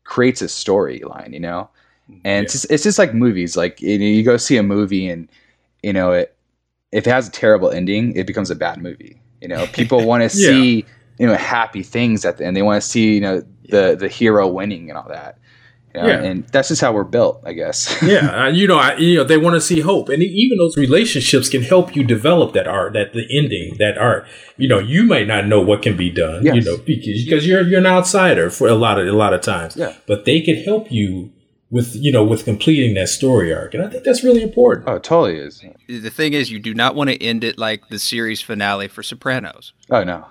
creates a storyline, you know. And Yeah. it's just, it's just like movies. Like you, know, you go see a movie, and you know, it, if it has a terrible ending, it becomes a bad movie. You know, people want to Yeah. see you know happy things at the end. They want to see you know the the hero winning and all that. You know? Yeah. And that's just how we're built, I guess. Yeah, uh, you know, I, you know, they want to see hope, and even those relationships can help you develop that art, that the ending, that art. You know, you might not know what can be done, Yes. you know, because, because you're you're an outsider for a lot of a lot of times. Yeah. But they can help you with you know with completing that story arc, and I think that's really important. Oh, it totally is. The thing is, you do not want to end it like the series finale for Sopranos. Oh no.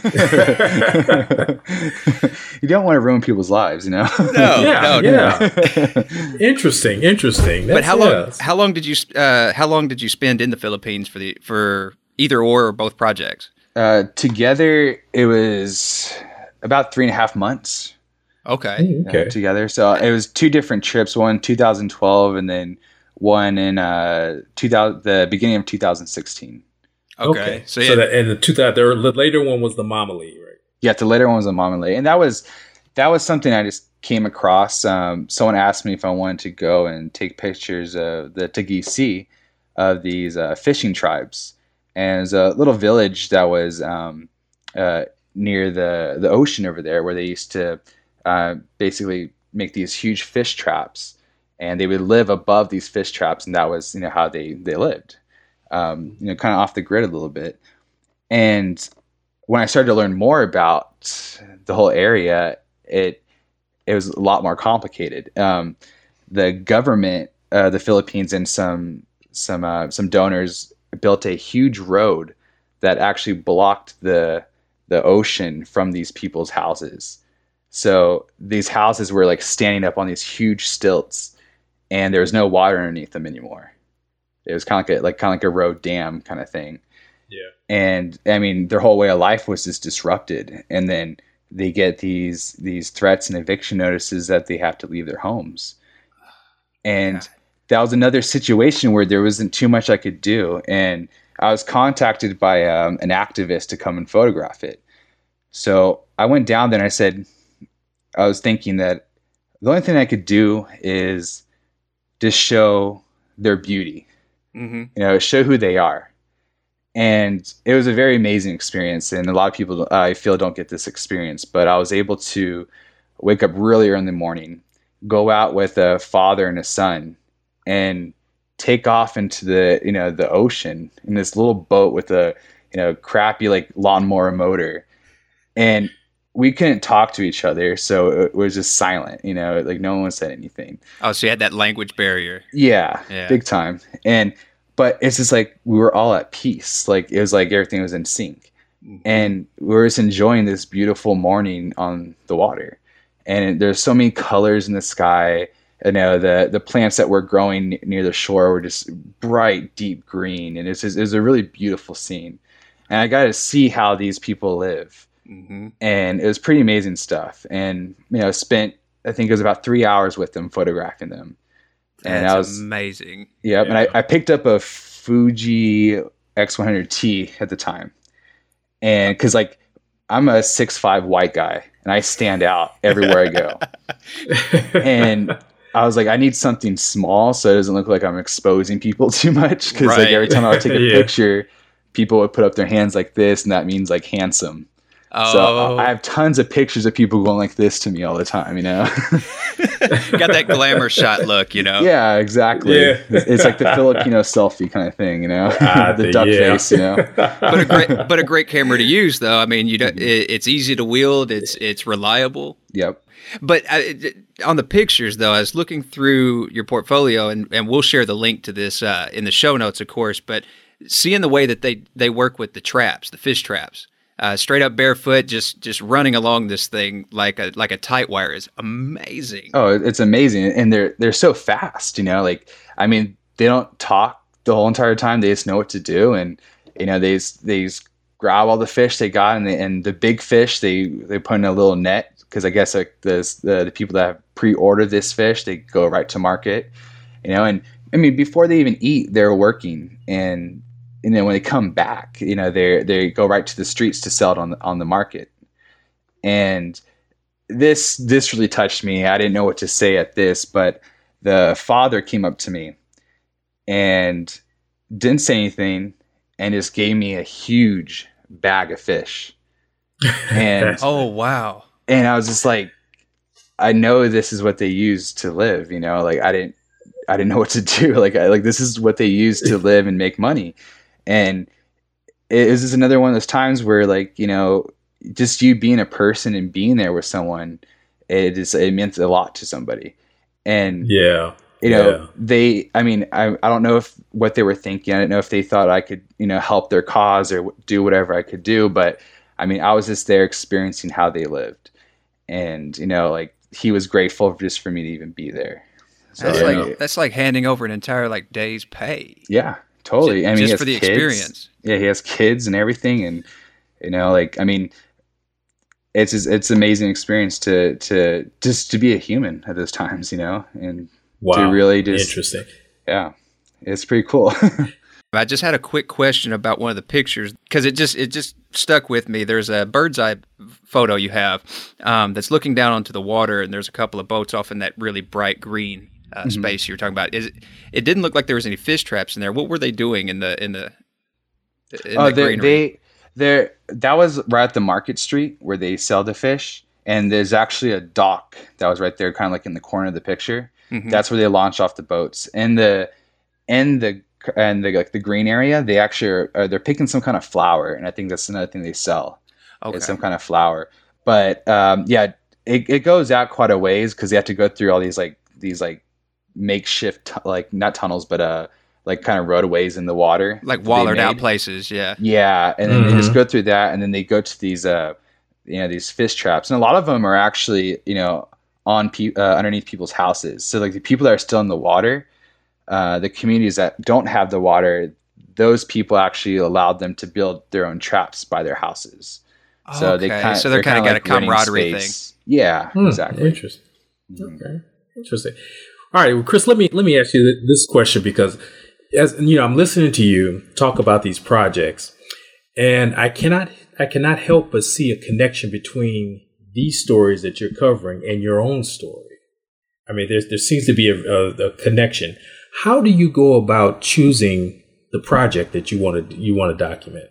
You don't want to ruin people's lives, you know. No, yeah, no, no. yeah. interesting, interesting. But That's, how long? yeah. How long did you? Uh, how long did you spend in the Philippines for the for either or, or both projects? Uh, together, it was about three and a half months. Okay. Mm, uh, Okay. together. So it was two different trips. One in two thousand twelve, and then one in uh, two thousand, the beginning of two thousand sixteen. Okay. So, So, yeah, that, and the two that the later one was the Mama Lee, right? Yeah, the later one was a Mama Lay, and that was that was something I just came across. Um, someone asked me if I wanted to go and take pictures of the Taguig Sea of these uh, fishing tribes, and it was a little village that was um, uh, near the the ocean over there, where they used to uh, basically make these huge fish traps, and they would live above these fish traps, and that was you know how they they lived, um, you know, kind of off the grid a little bit, and when I started to learn more about the whole area, it it was a lot more complicated. Um, the government, uh, the Philippines, and some some uh, some donors built a huge road that actually blocked the the ocean from these people's houses. So these houses were like standing up on these huge stilts, and there was no water underneath them anymore. It was kind of like a, like kind of like a road dam kind of thing. Yeah. And I mean, their whole way of life was just disrupted. And then they get these these threats and eviction notices that they have to leave their homes. And God. that was another situation where there wasn't too much I could do. And I was contacted by um, an activist to come and photograph it. So I went down there and I said, I was thinking that the only thing I could do is just show their beauty, mm-hmm. you know, show who they are. And it was a very amazing experience. And a lot of people, uh, I feel, don't get this experience. But I was able to wake up really early in the morning, go out with a father and a son, and take off into the, you know, the ocean in this little boat with a, you know, crappy like lawnmower motor. And we couldn't talk to each other. So it was just silent, you know, like no one said anything. Oh, so you had that language barrier. Yeah, Yeah. big time. And but it's just like we were all at peace. Like it was like everything was in sync. And we were just enjoying this beautiful morning on the water. And there's so many colors in the sky. You know, the the plants that were growing near the shore were just bright, deep green. And it's just, it was a really beautiful scene. And I got to see how these people live. Mm-hmm. And it was pretty amazing stuff. And, you know, spent, I think it was about three hours with them photographing them. And That's I was amazing. Yep, Yeah. and I, I picked up a Fuji X one hundred T at the time, and because like I'm a six five white guy and I stand out everywhere I go, and I was like, I need something small so it doesn't look like I'm exposing people too much. Because Right. like every time I would take a Yeah. picture, people would put up their hands like this, and that means like handsome. Oh, So I have tons of pictures of people going like this to me all the time, you know? got that glamour shot look, you know? Yeah, exactly. Yeah. It's like the Filipino selfie kind of thing, you know? Ah, the duck yeah. face, you know? But a great, but a great camera to use, though. I mean, you don't, it, it's easy to wield. It's it's reliable. Yep. But uh, on the pictures, though, I was looking through your portfolio, and, and we'll share the link to this uh, in the show notes, of course. But seeing the way that they, they work with the traps, the fish traps, uh, straight up barefoot, just just running along this thing like a like a tight wire is amazing. Oh, it's amazing, and they're they're so fast. You know, like I mean, they don't talk the whole entire time. They just know what to do, and you know, they just, they just grab all the fish they got, and they, and the big fish they they put in a little net. Because I guess like the, the the people that have pre-ordered this fish, they go right to market, you know. And I mean, before they even eat, they're working, and and then when they come back, you know, they they go right to the streets to sell it on the on the market. And this this really touched me. I didn't know what to say at this, but the father came up to me and didn't say anything and just gave me a huge bag of fish. And oh wow. And I was just like, I know this is what they use to live, you know, like I didn't I didn't know what to do. Like I like this is what they use to live and make money. And it was just another one of those times where, like, you know, just you being a person and being there with someone, it is it meant a lot to somebody. And yeah, you know, yeah. they, I mean, I I don't know if what they were thinking. I don't know if they thought I could, you know, help their cause or do whatever I could do. But I mean, I was just there experiencing how they lived, and you know, like he was grateful just for me to even be there. So, that's yeah. like that's like handing over an entire like day's pay. Yeah, totally. Just, I mean, just he has for the kids. experience. Yeah, he has kids and everything, and you know, like I mean, it's it's an amazing experience to to just to be a human at those times, you know, and wow. to really just interesting. Yeah, it's pretty cool. I just had a quick question about one of the pictures because it just it just stuck with me. There's a bird's eye photo you have um, that's looking down onto the water, and there's a couple of boats off in that really bright green uh, mm-hmm. space you were talking about. Is it, it didn't look like there was any fish traps in there. What were they doing in the in the? In oh, the they they there that was right at the Market Street where they sell the fish, and there's actually a dock that was right there, kind of like in the corner of the picture. Mm-hmm. That's where they launch off the boats. And the and the and the like the green area, they actually are, are they're picking some kind of flower, and I think that's another thing they sell. Okay. It's some kind of flower. But um, yeah, it, it goes out quite a ways because they have to go through all these like these like makeshift t- like not tunnels, but uh like kind of roadways in the water, like wallered out places. Yeah, yeah, and then mm-hmm. they just go through that, and then they go to these uh you know these fish traps, and a lot of them are actually you know on pe- uh, underneath people's houses. So like the people that are still in the water. Uh, the communities that don't have the water, those people actually allowed them to build their own traps by their houses. So okay. they kind so they're, they're kind of got like a camaraderie thing. Yeah, hmm, exactly. Interesting. Okay, interesting. All right, well, Chris, let me let me ask you this question because, as you know, I'm listening to you talk about these projects, and I cannot I cannot help but see a connection between these stories that you're covering and your own story. I mean, there's there seems to be a, a, a connection. How do you go about choosing the project that you want to you want to document?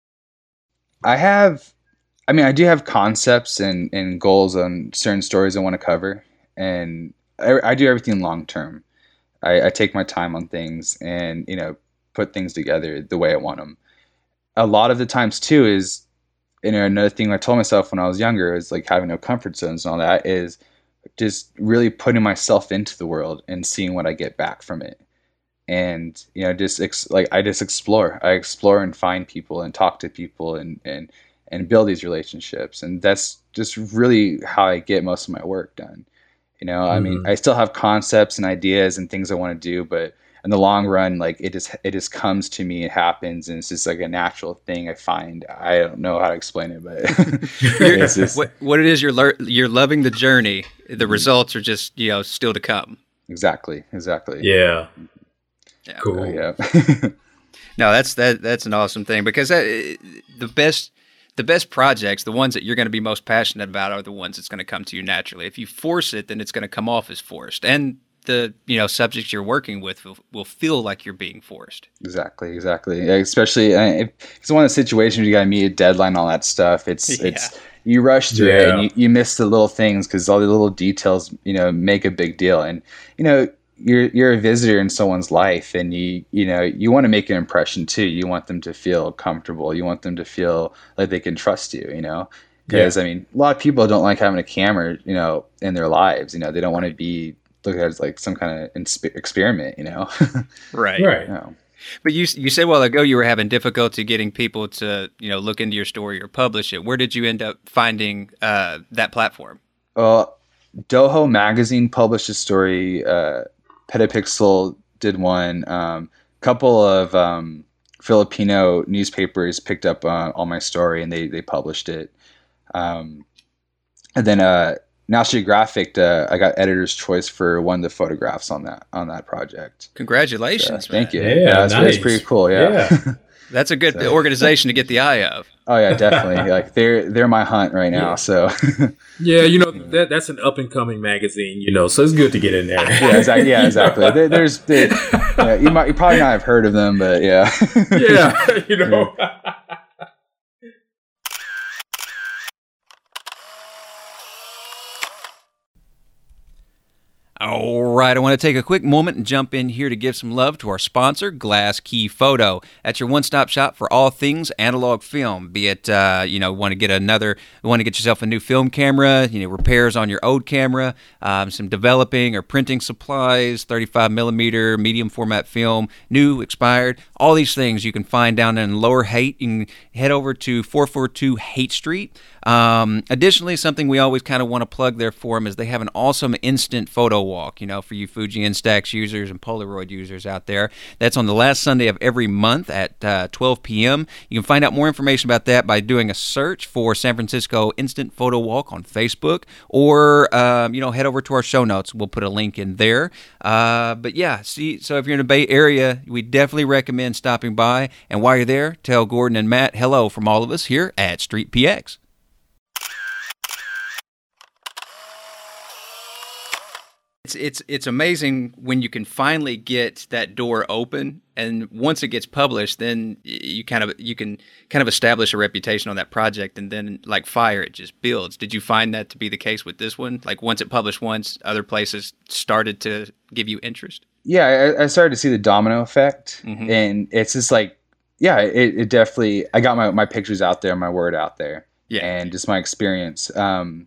I have, I mean, I do have concepts and, and goals on certain stories I want to cover, and I, I do everything long term. I, I take my time on things, and you know, put things together the way I want them. A lot of the times too is, you know, another thing I told myself when I was younger is like having no comfort zones and all that is. Just really putting myself into the world and seeing what I get back from it. And, you know, just ex- like I just explore, I explore and find people and talk to people and, and, and build these relationships. And that's just really how I get most of my work done. You know, mm-hmm. I mean, I still have concepts and ideas and things I want to do, but in the long run, like it just, it just comes to me, it happens. And it's just like a natural thing I find. I don't know how to explain it, but it's just, what, what it is, you're, le- you're loving the journey. The results are just, you know, still to come. Exactly. Exactly. Yeah. Yeah. Cool. Yeah. No, that's, that, that's an awesome thing because that, the best, the best projects, the ones that you're going to be most passionate about are the ones that's going to come to you naturally. If you force it, then it's going to come off as forced. And the you know subjects you're working with will, will feel like you're being forced. Exactly, exactly. Yeah, especially uh, if it's one of the situations you got to meet a deadline, all that stuff. It's yeah. it's you rush through yeah. it and you, you miss the little things because all the little details you know make a big deal. And you know you're you're a visitor in someone's life, and you you know you want to make an impression too. You want them to feel comfortable. You want them to feel like they can trust you. You know. Because yeah. I mean, a lot of people don't like having a camera, you know, in their lives. You know, they don't want to be look at it as like some kind of inspe- experiment, you know? Right. Right. You know. But you you said a while ago you were having difficulty getting people to, you know, look into your story or publish it. Where did you end up finding uh, that platform? Well, Doho Magazine published a story. Uh, Petapixel did one. A um, couple of um, Filipino newspapers picked up uh, on my story and they, they published it. Um, and then uh, National Geographic, uh, I got editor's choice for one of the photographs on that on that project. Congratulations! So, thank you. Yeah, yeah that's, nice. that's pretty cool. Yeah. yeah. That's a good so. organization to get the eye of. Oh yeah, definitely. Like they're they're my hunt right now. Yeah. So yeah, you know that that's an up and coming magazine. You know, so it's good to get in there. yeah, exactly. Yeah, exactly. There, there's there, yeah, you might you probably not have heard of them, but yeah. yeah, you know. All right, I want to take a quick moment and jump in here to give some love to our sponsor, Glass Key Photo. That's your one-stop shop for all things analog film. Be it, uh, you know, want to get another, want to get yourself a new film camera, you know, repairs on your old camera, um, some developing or printing supplies, thirty-five millimeter medium format film, new, expired, all these things you can find down in Lower Haight. You can head over to four forty-two Haight Street. Um, additionally, something we always kind of want to plug there for them is they have an awesome instant photo walk, you know, for you Fuji Instax users and Polaroid users out there. That's on the last Sunday of every month at uh, twelve p.m. You can find out more information about that by doing a search for San Francisco Instant Photo Walk on Facebook, or, um, you know, head over to our show notes. We'll put a link in there. Uh, but yeah, see, so if you're in the Bay Area, we definitely recommend stopping by. And while you're there, tell Gordon and Matt hello from all of us here at Street P X. It's it's it's amazing when you can finally get that door open, and once it gets published, then you kind of you can kind of establish a reputation on that project, and then like fire, it just builds. Did you find that to be the case with this one? Like once it published once, other places started to give you interest? Yeah, I, I started to see the domino effect, mm-hmm. and it's just like, yeah, it, it definitely. I got my my pictures out there, my word out there, yeah, and just my experience. Um,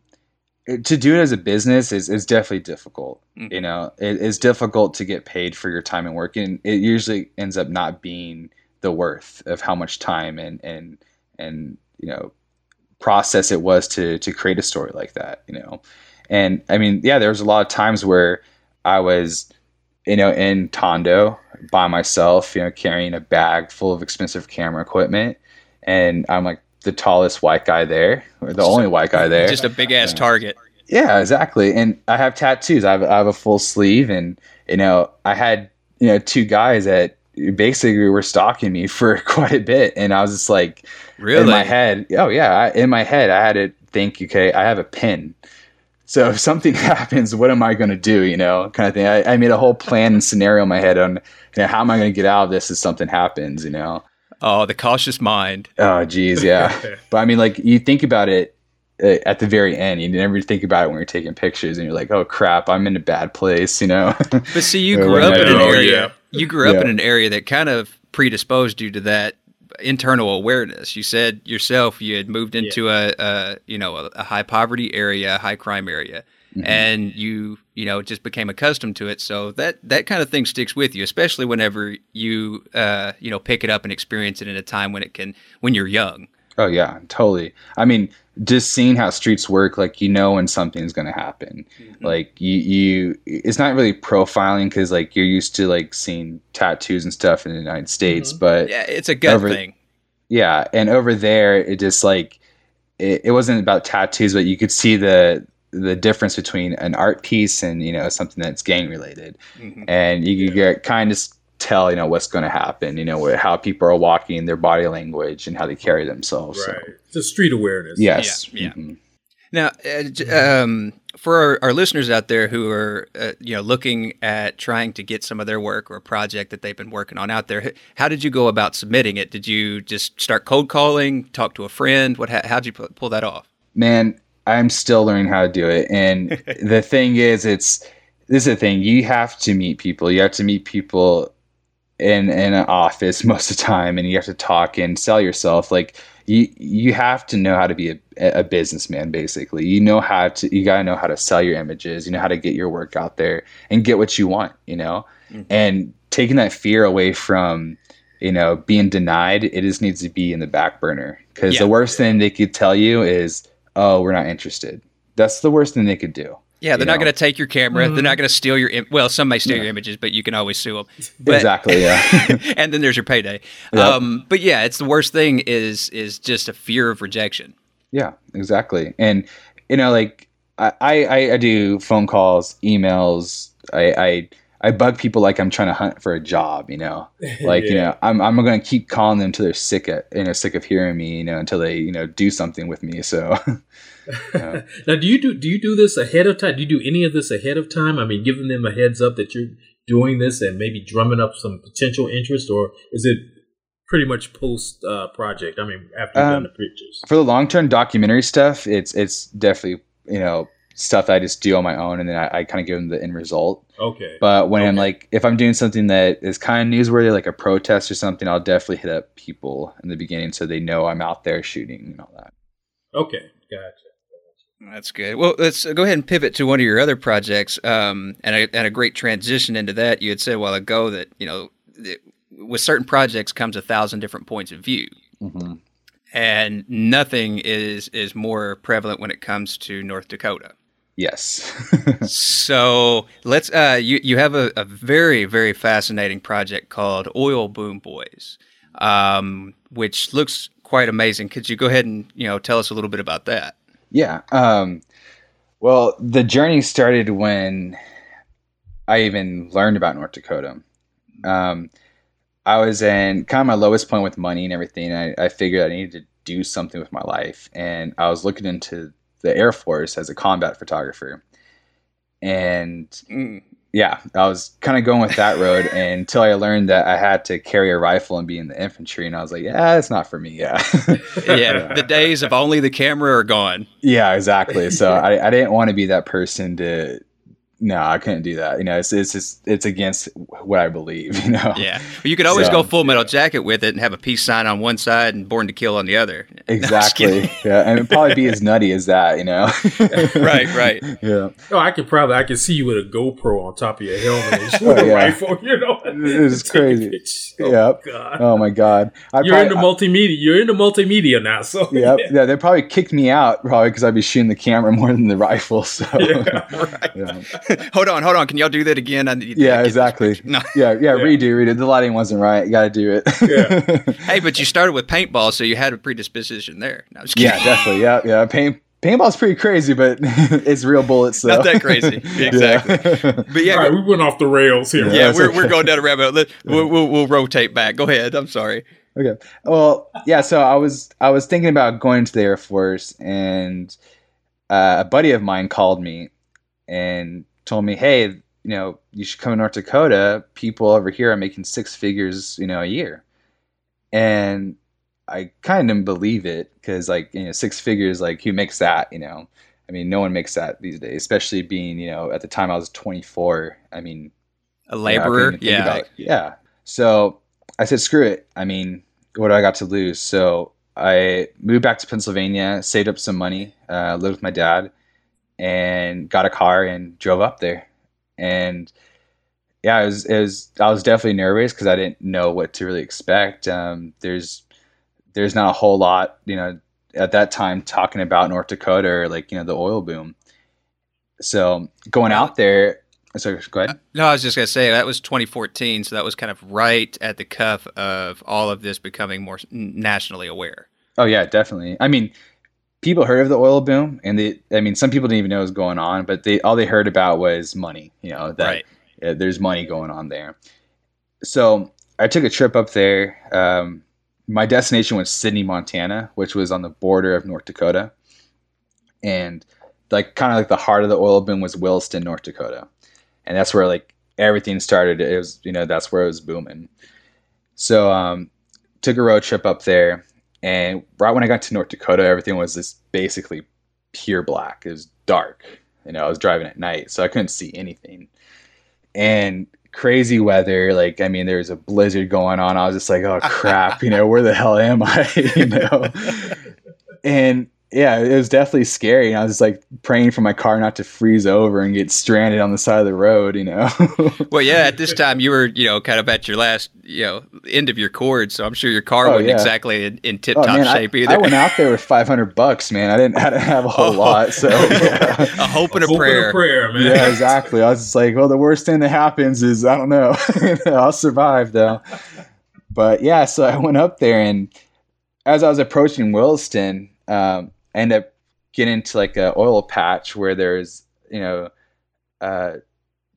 To do it as a business is, is definitely difficult. Mm-hmm. You know, it, it's difficult to get paid for your time and work, and it usually ends up not being the worth of how much time and and and you know process it was to to create a story like that. You know, and I mean, yeah, there was a lot of times where I was, you know, in Tondo by myself, you know, carrying a bag full of expensive camera equipment, and I'm like the tallest white guy there, or the just only a, white guy there. Just a big ass yeah. target. Yeah, exactly. And I have tattoos. I have, I have a full sleeve, and you know, I had you know two guys that basically were stalking me for quite a bit, and I was just like, really, in my head, oh yeah, I, in my head, I had to think, okay, I have a pin. So if something happens, what am I going to do? You know, kind of thing. I, I made a whole plan and scenario in my head on, you know, how am I going to get out of this if something happens? You know. Oh, the cautious mind. Oh, geez, yeah. But I mean, like, you think about it uh, at the very end. You never think about it when you're taking pictures, and you're like, oh, crap, I'm in a bad place, you know? But see, you grew up in an area. You grew up yeah. in an area that kind of predisposed you to that internal awareness. You said yourself you had moved into yeah. a, a, you know, a, a high poverty area, a high crime area. Mm-hmm. And you, you know, just became accustomed to it. So that, that kind of thing sticks with you, especially whenever you, uh, you know, pick it up and experience it in a time when it can, when you're young. Oh yeah, totally. I mean, just seeing how streets work, like, you know, when something's going to happen, mm-hmm. like you, you, it's not really profiling, cause like you're used to like seeing tattoos and stuff in the United States, mm-hmm. but yeah, it's a gut over, thing. Yeah. And over there, it just like, it, it wasn't about tattoos, but you could see the, the difference between an art piece and, you know, something that's gang related. Mm-hmm. And you could get kind of tell, you know, what's going to happen, you know, how people are walking, their body language, and how they carry themselves. Right. So. It's a street awareness. Yes. Yeah. yeah. Mm-hmm. Now, uh, um, for our, our listeners out there who are, uh, you know, looking at trying to get some of their work or a project that they've been working on out there, how did you go about submitting it? Did you just start cold calling, talk to a friend? What? How did you pull that off? Man, I'm still learning how to do it. And the thing is, it's, this is the thing, you have to meet people. You have to meet people in, in an office most of the time, and you have to talk and sell yourself. Like you, you have to know how to be a, a businessman, basically. You know how to, you got to know how to sell your images, you know how to get your work out there and get what you want, you know, mm-hmm. and taking that fear away from, you know, being denied, it just needs to be in the back burner. Cause yeah. the worst thing they could tell you is, oh, we're not interested. That's the worst thing they could do. Yeah, they're not going to take your camera. Mm-hmm. They're not going to steal your Im- – well, some may steal yeah. your images, but you can always sue them. But, exactly, yeah. And then there's your payday. Yep. Um, but, yeah, it's the worst thing is is just a fear of rejection. Yeah, exactly. And, you know, like I, I, I do phone calls, emails. I, I I bug people like I'm trying to hunt for a job, you know, like, yeah. you know, I'm, I'm going to keep calling them until they're sick of, you know, sick of hearing me, you know, until they, you know, do something with me. So yeah. Now, do you do, do you do this ahead of time? Do you do any of this ahead of time? I mean, giving them a heads up that you're doing this and maybe drumming up some potential interest, or is it pretty much post uh, project? I mean, after you've um, done the pictures. For the long-term documentary stuff, it's, it's definitely, you know, stuff I just do on my own, and then I, I kind of give them the end result. Okay. But when okay. I'm like, if I'm doing something that is kind of newsworthy, like a protest or something, I'll definitely hit up people in the beginning so they know I'm out there shooting and all that. Okay, gotcha. That's good. Well, let's go ahead and pivot to one of your other projects, um, and, a, and a great transition into that. You had said a while ago that, you know, that with certain projects comes a thousand different points of view. Mm-hmm. And nothing is is more prevalent when it comes to North Dakota. Yes. So let's. Uh, you you have a, a very very fascinating project called Oil Boom Boys, um, which looks quite amazing. Could you go ahead and you know tell us a little bit about that? Yeah. Um, well, the journey started when I even learned about North Dakota. Um, I was in kind of my lowest point with money and everything. And I, I figured I needed to do something with my life, and I was looking into the Air Force as a combat photographer. And mm, yeah, I was kind of going with that road until I learned that I had to carry a rifle and be in the infantry. And I was like, yeah, that's not for me. Yeah. yeah, yeah. The days of only the camera are gone. Yeah, exactly. So I, I didn't want to be that person to, no, I couldn't do that. You know, it's it's just, it's against what I believe, you know? Yeah. Well, you could always so, go Full Metal Jacket with it and have a peace sign on one side and Born to Kill on the other. Exactly. Yeah. And it'd probably be as nutty as that, you know? Right, right. Yeah. Oh, I could probably, I could see you with a GoPro on top of your helmet and shoot oh, yeah. a rifle, you know? It's crazy. Oh, yep. God. Oh, my God. I'd You're probably, into multimedia. You're into multimedia now, so. Yep. Yeah. yeah, they probably kicked me out probably because I'd be shooting the camera more than the rifle, so. Yeah, right. Yeah. Hold on, hold on. Can y'all do that again? I need yeah, exactly. No. Yeah, yeah, yeah, redo, redo. The lighting wasn't right. You got to do it. Yeah. Hey, but you started with paintball, so you had a predisposition there. No, yeah, definitely. Yeah, yeah. Paint paintball's pretty crazy, but it's real bullets. So. Not that crazy. Exactly. Yeah. But yeah, all right, we went off the rails here. Yeah, yeah we're okay. we're going down a rabbit hole. We'll, we'll we'll rotate back. Go ahead. I'm sorry. Okay. Well, yeah. So I was I was thinking about going into the Air Force, and uh, a buddy of mine called me and told me, hey, you know, you should come to North Dakota. People over here are making six figures, you know, a year. And I kind of didn't believe it because, like, you know, six figures, like, who makes that, you know? I mean, no one makes that these days, especially being, you know, at the time I was twenty-four. I mean, a laborer. You know, yeah. Yeah. So I said, screw it. I mean, what do I got to lose? So I moved back to Pennsylvania, saved up some money, uh, lived with my dad, and got a car and drove up there. And yeah, it was, it was, I was definitely nervous because I didn't know what to really expect. Um, there's, there's not a whole lot, you know, at that time talking about North Dakota or, like, you know, the oil boom. So going out there, so go ahead. No, I was just going to say that was twenty fourteen. So that was kind of right at the cuff of all of this becoming more nationally aware. Oh yeah, definitely. I mean, people heard of the oil boom, and they, I mean, some people didn't even know what was going on, but they, all they heard about was money, you know, that right. uh, there's money going on there. So I took a trip up there. Um, my destination was Sidney, Montana, which was on the border of North Dakota. And like, kind of like the heart of the oil boom was Williston, North Dakota. And that's where, like, everything started. It was, you know, that's where it was booming. So, um, took a road trip up there. And right when I got to North Dakota, everything was just basically pure black. It was dark. You know, I was driving at night, so I couldn't see anything. And crazy weather. Like, I mean, there was a blizzard going on. I was just like, oh, crap. You know, where the hell am I? You know? And yeah, it was definitely scary. And I was just like praying for my car not to freeze over and get stranded on the side of the road, you know? Well, yeah, at this time you were, you know, kind of at your last, you know, end of your cord. So I'm sure your car oh, wasn't yeah. exactly in, in tip top oh, shape I, either. I went out there with five hundred bucks, man. I didn't, I didn't have a whole oh. lot. So yeah. a hope and a, a hope prayer. And a prayer, man. Yeah, exactly. I was just like, well, the worst thing that happens is, I don't know, I'll survive though. But yeah, so I went up there, and as I was approaching Williston, um, I ended up get into like a oil patch where there's, you know, uh, just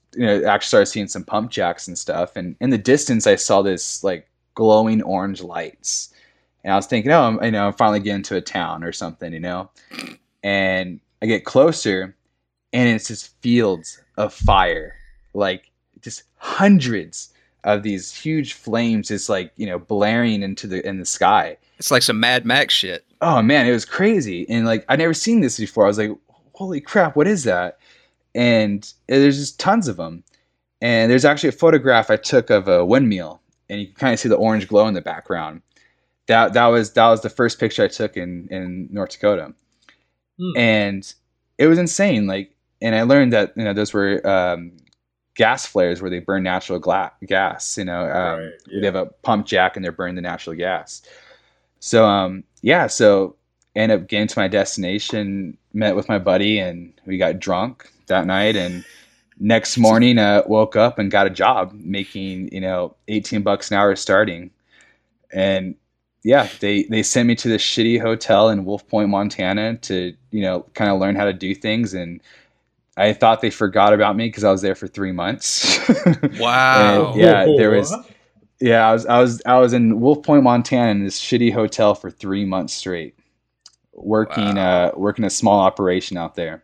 you know, actually started seeing some pump jacks and stuff. And in the distance, I saw this like glowing orange lights. And I was thinking, oh, I'm, you know, I'm finally getting to a town or something, you know. And I get closer, and it's just fields of fire, like just hundreds of these huge flames, just like, you know, blaring into the in the sky. It's like some Mad Max shit. Oh man, it was crazy, and like I'd never seen this before. I was like, holy crap, what is that? And there's just tons of them. And there's actually a photograph I took of a windmill, and you can kind of see the orange glow in the background. That that was that was the first picture I took in in North Dakota. Mm. And it was insane. Like, and I learned that, you know, those were um, gas flares where they burn natural gla- gas. You know, um, right, yeah. They have a pump jack and they're burning the natural gas. So um, yeah, so I ended up getting to my destination, met with my buddy, and we got drunk that night. And next morning, uh, woke up and got a job making, you know, eighteen bucks an hour starting. And yeah, they, they sent me to this shitty hotel in Wolf Point, Montana to, you know, kind of learn how to do things. And I thought they forgot about me because I was there for three months. Wow. And yeah, there was, yeah, I was, I was, I was in Wolf Point, Montana in this shitty hotel for three months straight, working, wow. uh, working a small operation out there.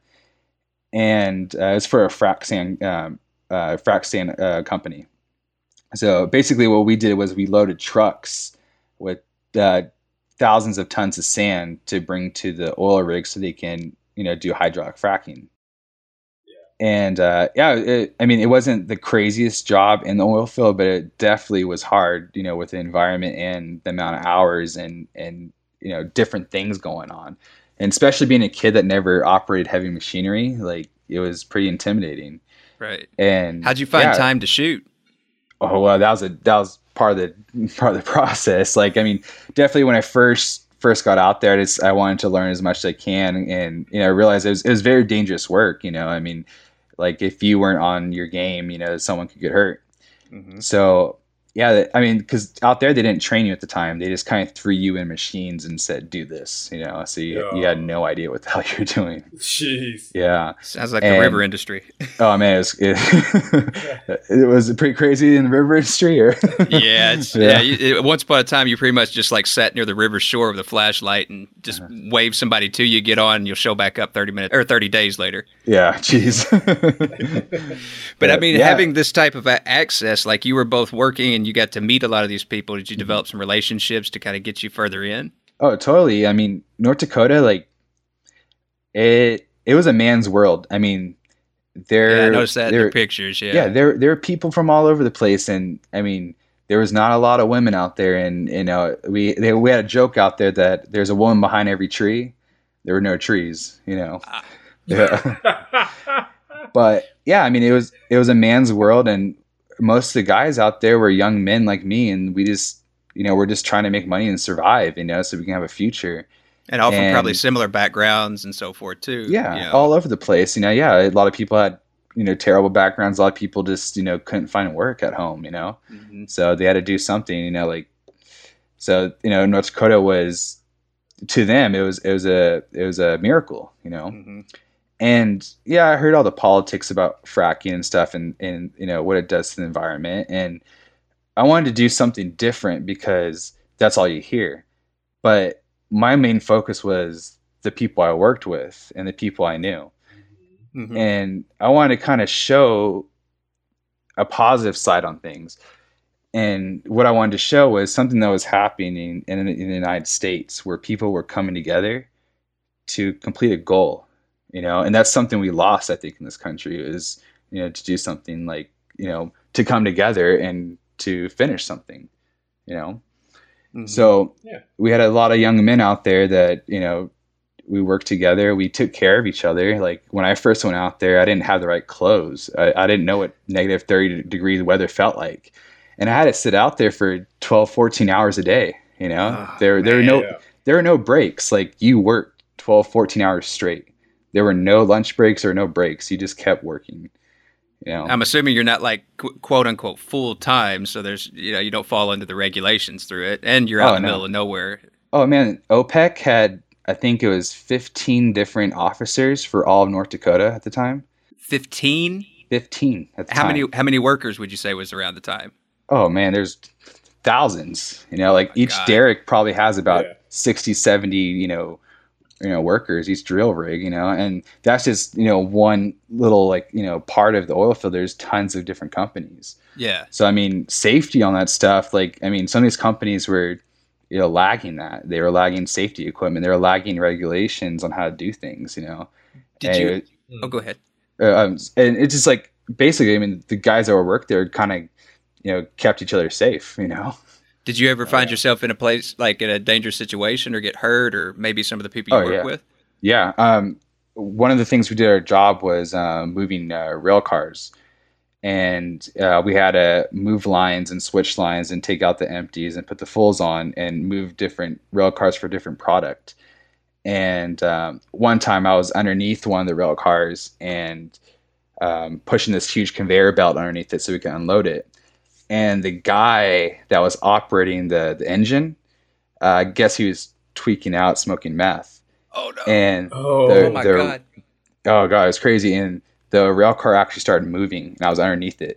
And uh, it's for a frac sand, um, uh, frac sand uh, company. So basically what we did was we loaded trucks with Uh, thousands of tons of sand to bring to the oil rig so they can, you know, do hydraulic fracking. Yeah. And uh, yeah, it, I mean, it wasn't the craziest job in the oil field, but it definitely was hard, you know, with the environment and the amount of hours and, and, you know, different things going on. And especially being a kid that never operated heavy machinery, like it was pretty intimidating. Right. And how'd you find yeah, time to shoot? Oh, well, that was a, that was part of the, part of the process. Like, I mean, definitely when I first, first got out there, I just, I wanted to learn as much as I can. And, you know, I realized it was, it was very dangerous work. You know, I mean, like if you weren't on your game, you know, someone could get hurt. Mm-hmm. So yeah, I mean, because out there they didn't train you at the time. They just kind of threw you in machines and said, "Do this," you know. So you, you had no idea what the hell you're doing. Jeez. Yeah. Sounds like and, the river industry. Oh man, it was it, it was pretty crazy in the river industry. Or yeah, it's, yeah. yeah you, it, once upon a time, you pretty much just like sat near the river shore with a flashlight and just uh-huh. wave somebody to you, get on, and you'll show back up thirty minutes or thirty days later. Yeah. Jeez. But I mean, yeah. having this type of access, like you were both working and you got to meet a lot of these people. Did you develop some relationships to kind of get you further in? Oh, totally. I mean, North Dakota, like it, it was a man's world. I mean, there, yeah, I noticed that there, in the pictures. Yeah. Yeah. There, there are people from all over the place. And I mean, there was not a lot of women out there. And, you know, we, they, we had a joke out there that there's a woman behind every tree. There were no trees, you know? Ah. Yeah. But yeah, I mean, it was, it was a man's world, and most of the guys out there were young men like me, and we just, you know, we're just trying to make money and survive, you know, so we can have a future. And all from probably similar backgrounds and so forth too. Yeah, you know. All over the place. You know, yeah, a lot of people had, you know, terrible backgrounds. A lot of people just, you know, couldn't find work at home, you know, mm-hmm. so they had to do something, you know, like, so, you know, North Dakota was, to them, it was, it was a, it was a miracle, you know. Mm-hmm. And yeah, I heard all the politics about fracking and stuff, and, and, you know, what it does to the environment. And I wanted to do something different because that's all you hear. But my main focus was the people I worked with and the people I knew. Mm-hmm. And I wanted to kind of show a positive side on things. And what I wanted to show was something that was happening in, in, in the United States, where people were coming together to complete a goal. You know, and that's something we lost, I think, in this country, is, you know, to do something like, you know, to come together and to finish something, you know. Mm-hmm. So yeah. We had a lot of young men out there that, you know, we worked together. We took care of each other. Like when I first went out there, I didn't have the right clothes. I, I didn't know what negative thirty degrees weather felt like. And I had to sit out there for twelve, fourteen hours a day. You know, oh, there, there were no, yeah. there were no breaks. Like you worked twelve, fourteen hours straight. There were no lunch breaks or no breaks. You just kept working. You know? I'm assuming you're not like qu- quote unquote full time, so there's, you know, you don't fall into the regulations through it, and you're out oh, in the no. middle of nowhere. Oh man, OPEC had, I think it was fifteen different officers for all of North Dakota at the time. Fifteen? fifteen at the how time. many how many workers would you say was around the time? Oh man, there's thousands. You know, like oh each God. derrick probably has about Yeah. sixty, seventy, you know, you know, workers, each drill rig, you know, and that's just, you know, one little like, you know, part of the oil field. There's tons of different companies. Yeah. So I mean, safety on that stuff, like I mean, some of these companies were, you know, lagging that. They were lagging safety equipment. They were lagging regulations on how to do things, you know. Did and you? It, oh, go ahead. uh, um, and it's just like basically, I mean, the guys that were work there kind of, you know, kept each other safe, you know. Did you ever find yeah. yourself in a place like in a dangerous situation or get hurt, or maybe some of the people you Oh, work yeah. with? Yeah. Um, one of the things we did our job was uh, moving uh, rail cars. And uh, we had to move lines and switch lines and take out the empties and put the fulls on and move different rail cars for different product. And um, one time I was underneath one of the rail cars and um, pushing this huge conveyor belt underneath it so we could unload it. And the guy that was operating the, the engine, uh, I guess he was tweaking out, smoking meth. Oh no! And Oh, the, oh my the, God! Oh God, it was crazy. And the rail car actually started moving, and I was underneath it.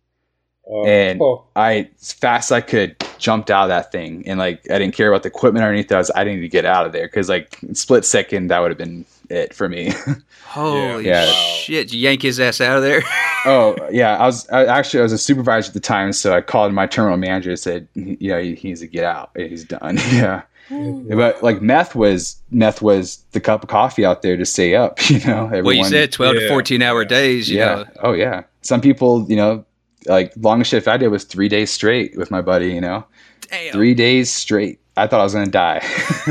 Oh. And Oh. I, as fast as I could, jumped out of that thing. And like, I didn't care about the equipment underneath it. I was, I didn't need to get out of there because, like, split second, that would have been it for me. Holy Yeah. shit! Did you yank his ass out of there? Oh yeah, I was I, actually I was a supervisor at the time, so I called my terminal manager and said, "Yeah, he, he needs to get out. He's done." Yeah. But like meth was meth was the cup of coffee out there to stay up, you know. Everyone, well, you said twelve Yeah. to fourteen hour days. You yeah. know. Oh yeah. Some people, you know, like longest shift I did was three days straight with my buddy. You know, Damn. three days straight. I thought I was gonna die.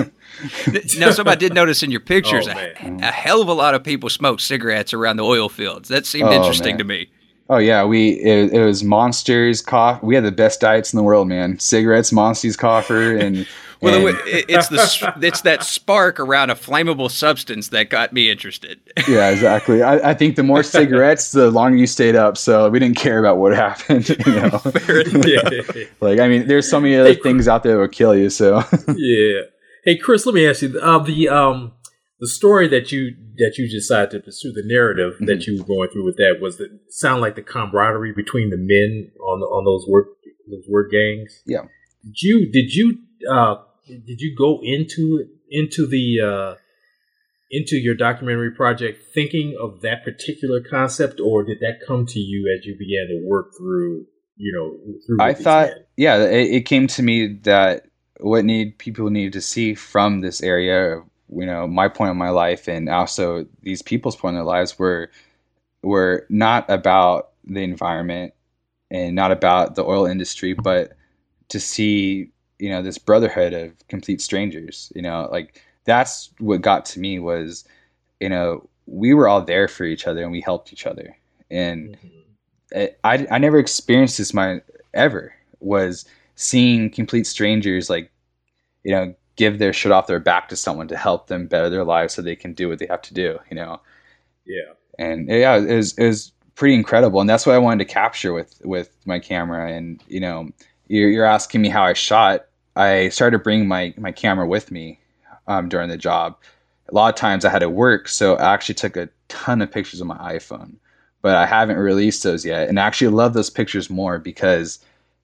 Now, something I did notice in your pictures, Oh, a, man. a hell of a lot of people smoke cigarettes around the oil fields. That seemed Oh, interesting man. to me. Oh yeah, we it, it was Monsters, coffee. We had the best diets in the world, man. Cigarettes, Monsters, coffee, and Well, and- it- it's the it's that spark around a flammable substance that got me interested. yeah, exactly. I, I think the more cigarettes, the longer you stayed up. So we didn't care about what happened. You know, Yeah. like I mean, there's so many other things out there that will kill you. So Yeah. Hey, Chris, let me ask you uh, the um the story that you that you decided to pursue, the narrative Mm-hmm. that you were going through with that was it sound like the camaraderie between the men on the, on those work those work gangs. Yeah. Did you did you uh did you go into into the uh into your documentary project thinking of that particular concept, or did that come to you as you began to work through you know through I with these thought, men? yeah, it, it came to me that what need people needed to see from this area, you know, my point of my life, and also these people's point of their lives were were not about the environment and not about the oil industry, but to see, you know, this brotherhood of complete strangers. You know, like that's what got to me was, you know, we were all there for each other and we helped each other. And it, I I never experienced this my ever was seeing complete strangers, like, you know, give their shit off their back to someone to help them better their lives so they can do what they have to do, you know. Yeah. And yeah, it was, it was pretty incredible. And that's what I wanted to capture with, with my camera. And, you know, you're, you're asking me how I shot. I started to bring my, my camera with me um, during the job. A lot of times I had to work, so I actually took a ton of pictures on my iPhone, but I haven't released those yet. And I actually love those pictures more because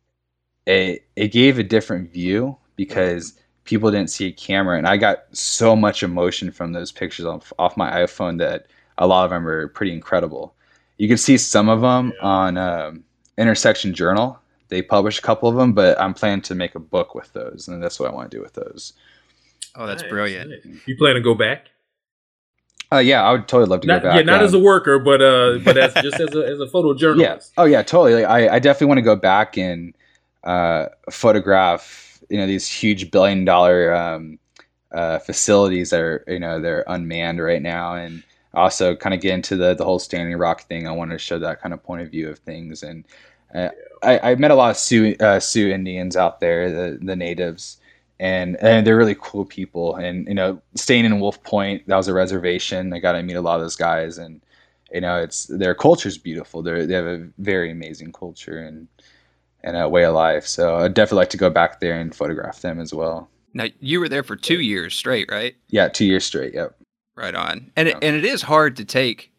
it, it gave a different view because people didn't see a camera. And I got so much emotion from those pictures off, off my iPhone that a lot of them are pretty incredible. You can see some of them Yeah. on um, Intersection Journal. They publish a couple of them, but I'm planning to make a book with those, and that's what I want to do with those. Oh, that's Nice, brilliant. nice. You plan to go back? Uh, yeah, I would totally love to Not, go back. yeah, not um, as a worker, but uh, but as just as a as a yeah. photojournalist. Oh yeah, totally. Like, I I definitely want to go back and uh, photograph, you know, these huge billion dollar um, uh, facilities that are, you know, they're unmanned right now, and also kind of get into the the whole Standing Rock thing. I want to show that kind of point of view of things, and uh, I, I met a lot of Sioux uh, Sioux Indians out there, the the natives. And and they're really cool people. And, you know, staying in Wolf Point, that was a reservation. I got to meet a lot of those guys. And, you know, it's their culture's beautiful. They they have a very amazing culture and and a way of life. So I'd definitely like to go back there and photograph them as well. Now, you were there for two years straight, right? Yeah, two years straight. Yep. Right on. And it, Yeah. and it is hard to take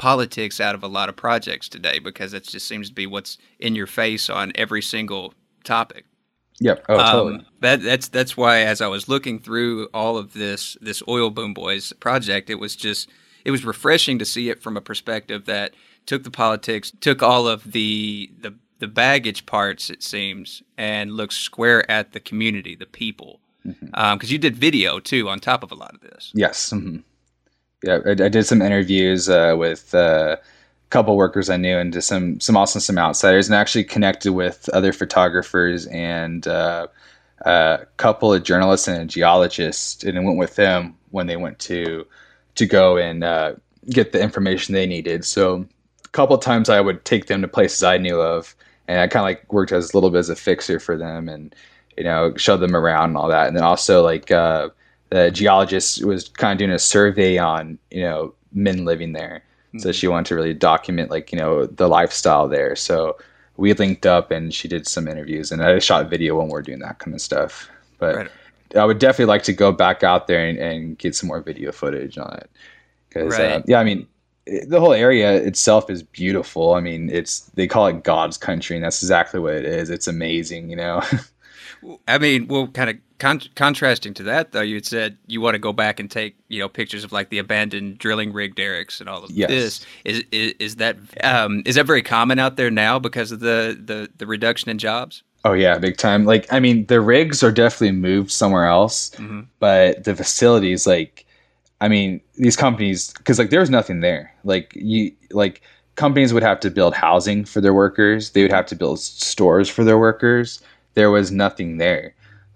politics out of a lot of projects today, because it just seems to be what's in your face on every single topic. Yep. Oh, totally. Um, that, that's that's why, as I was looking through all of this this Oil Boom Boys project, it was just it was refreshing to see it from a perspective that took the politics, took all of the the the baggage parts, it seems, and looked square at the community, the people. Because mm-hmm. um, you did video too on top of a lot of this. Yes. Mm-hmm. Yeah, I, I did some interviews uh, with uh, a couple workers I knew, and just some some also some outsiders, and actually connected with other photographers and uh, a couple of journalists and a geologist, and I went with them when they went to to go and uh, get the information they needed. So a couple of times I would take them to places I knew of, and I kind of like worked as a little bit as a fixer for them, and you know, showed them around and all that. And then also like uh, the geologist was kind of doing a survey on, you know, men living there. Mm-hmm. So she wanted to really document like, you know, the lifestyle there. So we linked up and she did some interviews, and I shot video when we were doing that kind of stuff. But right. I would definitely like to go back out there and, and get some more video footage on it. Because, right. uh, yeah, I mean, the whole area itself is beautiful. I mean, it's, they call it God's country, and that's exactly what it is. It's amazing, you know? I mean, well, kind of con- contrasting to that, though, you had said you want to go back and take, you know, pictures of like the abandoned drilling rig derricks and all of yes. this. Is, is is that um, is that very common out there now because of the, the, the reduction in jobs? Oh yeah, big time. Like, I mean, the rigs are definitely moved somewhere else, mm-hmm. but the facilities, like, I mean, these companies, because like there's nothing there. Like you, like companies would have to build housing for their workers. They would have to build stores for their workers. There was nothing there.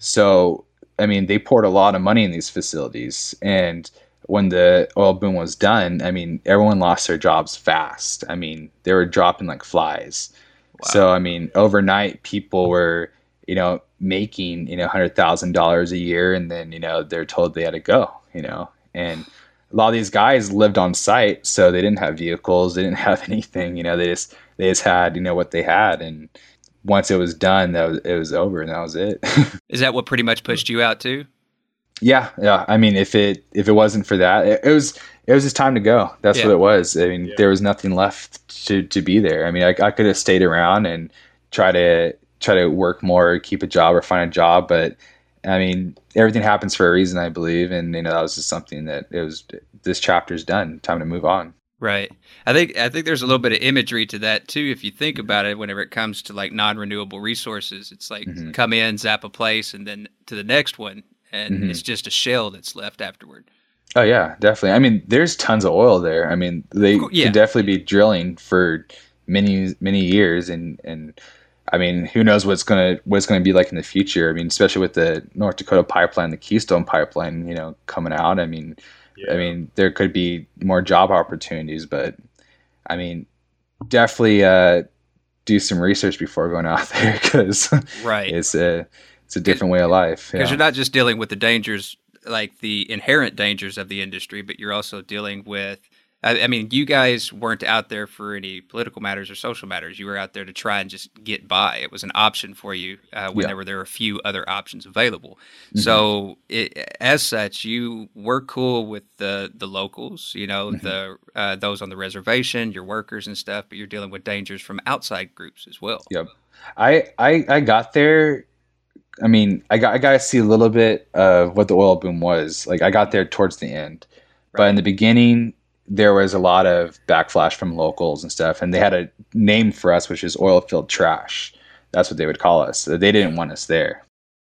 So, I mean, they poured a lot of money in these facilities. And when the oil boom was done, I mean, everyone lost their jobs fast. I mean, they were dropping like flies. Wow. So, I mean, overnight, people were, you know, making, you know, one hundred thousand dollars a year. And then, you know, they're told they had to go, you know. And a lot of these guys lived on site, so they didn't have vehicles. They didn't have anything, you know, they just, they just had, you know, what they had. And once it was done, that was, it was over, and that was it. Is that what pretty much pushed you out too? Yeah, yeah. I mean, if it if it wasn't for that, it, it was it was just time to go. That's yeah. what it was. I mean, yeah. there was nothing left to, to be there. I mean, I, I could have stayed around and try to try to work more, keep a job, or find a job. But I mean, everything happens for a reason, I believe, and you know that was just something that it was. This chapter's done. Time to move on. Right. I think I think there's a little bit of imagery to that too. If you think about it, whenever it comes to like non-renewable resources, it's like mm-hmm. come in, zap a place, and then to the next one, and mm-hmm. it's just a shell that's left afterward. Oh yeah, definitely. I mean, there's tons of oil there. I mean, they course, yeah. could definitely be drilling for many many years, and and I mean, who knows what's gonna what's gonna be like in the future. I mean, especially with the North Dakota pipeline, the Keystone pipeline, you know, coming out. I mean. Yeah. I mean, there could be more job opportunities, but I mean, definitely uh, do some research before going out there, because right. it's a it's a different way of life. Because yeah. you're not just dealing with the dangers, like the inherent dangers of the industry, but you're also dealing with. I, I mean, you guys weren't out there for any political matters or social matters. You were out there to try and just get by. It was an option for you uh, when yeah. there were there were a few other options available. Mm-hmm. So, it, as such, you were cool with the the locals, you know, mm-hmm. the uh, those on the reservation, your workers and stuff. But you're dealing with dangers from outside groups as well. Yep. I I, I got there. I mean, I got I got to see a little bit of what the oil boom was. Like, I got there towards the end, right. but in the beginning, there was a lot of backlash from locals and stuff, and they had a name for us, which is oil field trash. That's what they would call us. They didn't want us there.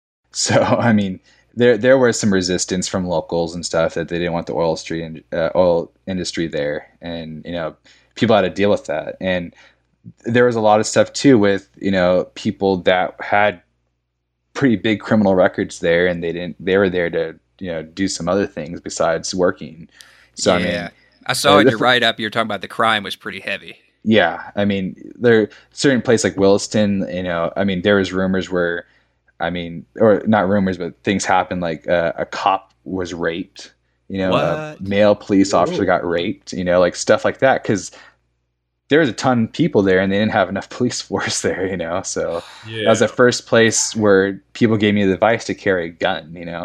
So, I mean, there there was some resistance from locals and stuff that they didn't want the oil street and uh, oil industry there, and you know, people had to deal with that. And there was a lot of stuff too with, you know, people that had pretty big criminal records there, and they didn't. They were there to, you know, do some other things besides working. So, yeah. I mean. I saw in your write-up, you were talking about the crime was pretty heavy. Yeah. I mean, there certain place like Williston, you know, I mean, there was rumors where, I mean, or not rumors, but things happened, like uh, a cop was raped, you know, what? a male police officer Ooh. got raped, you know, like stuff like that. Because there was a ton of people there, and they didn't have enough police force there, you know. So yeah. that was the first place where people gave me the advice to carry a gun, you know.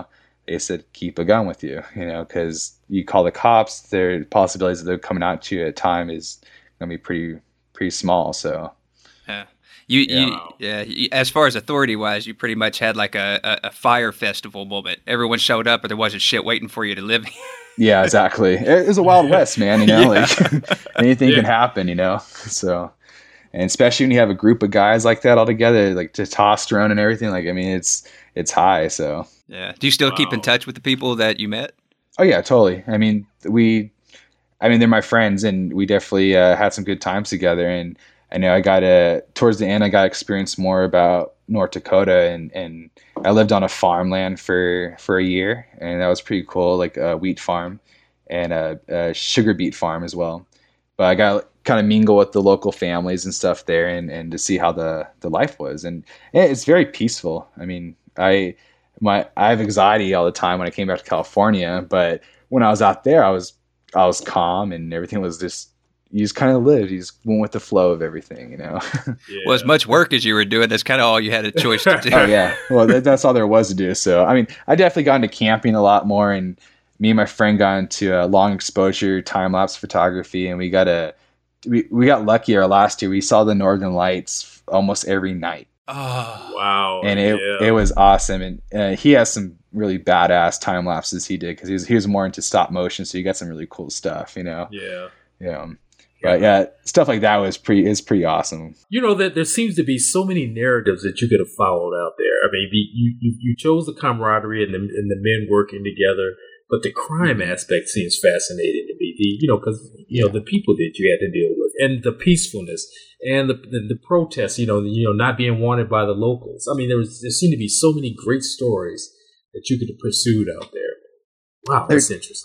they said, keep a gun with you, you know, because you call the cops, there possibilities that they're coming out to you at a time is going to be pretty, pretty small. So, yeah. You, yeah. you, yeah. You, as far as authority wise, you pretty much had like a, a, a fire festival moment. Everyone showed up, but there wasn't shit waiting for you to live. Yeah, exactly. It was a Wild West, man. You know, yeah. like anything yeah. can happen. You know, so and especially when you have a group of guys like that all together, like testosterone and everything. Like, I mean, it's it's high. So yeah. Do you still wow. keep in touch with the people that you met? Oh yeah, totally. I mean, we, I mean, they're my friends, and we definitely uh, had some good times together. And I know I got to, towards the end, I got to experience more about North Dakota, and, and I lived on a farmland for, for a year, and that was pretty cool, like a wheat farm and a, a sugar beet farm as well. But I got to kind of mingle with the local families and stuff there, and, and to see how the, the life was. And, and it's very peaceful. I mean, I, my, I have anxiety all the time when I came back to California, but when I was out there, I was, I was calm, and everything was just, you just kind of lived. You just went with the flow of everything, you know? Yeah. Well, as much work as you were doing, that's kind of all you had a choice to do. Oh, yeah. Well, that, that's all there was to do. So, I mean, I definitely got into camping a lot more, and me and my friend got into uh, long exposure time-lapse photography, and we got a, we, we got lucky our last year. We saw the Northern Lights almost every night. Oh, wow. And it yeah. it was awesome. And uh, he has some really badass time lapses he did, because he was, he was more into stop motion. So you got some really cool stuff, you know? Yeah. Yeah. But yeah, stuff like that was pretty, is pretty awesome. You know, that there seems to be so many narratives that you could have followed out there. I mean, you, you, you chose the camaraderie and the, and the men working together, but the crime mm-hmm. aspect seems fascinating to me. The, you know, because, you yeah. know, the people that you had to deal with, and the peacefulness, and the, the the protests, you know, you know, not being wanted by the locals. I mean, there was there seemed to be so many great stories that you could have pursued out there. Wow, that's there, interesting.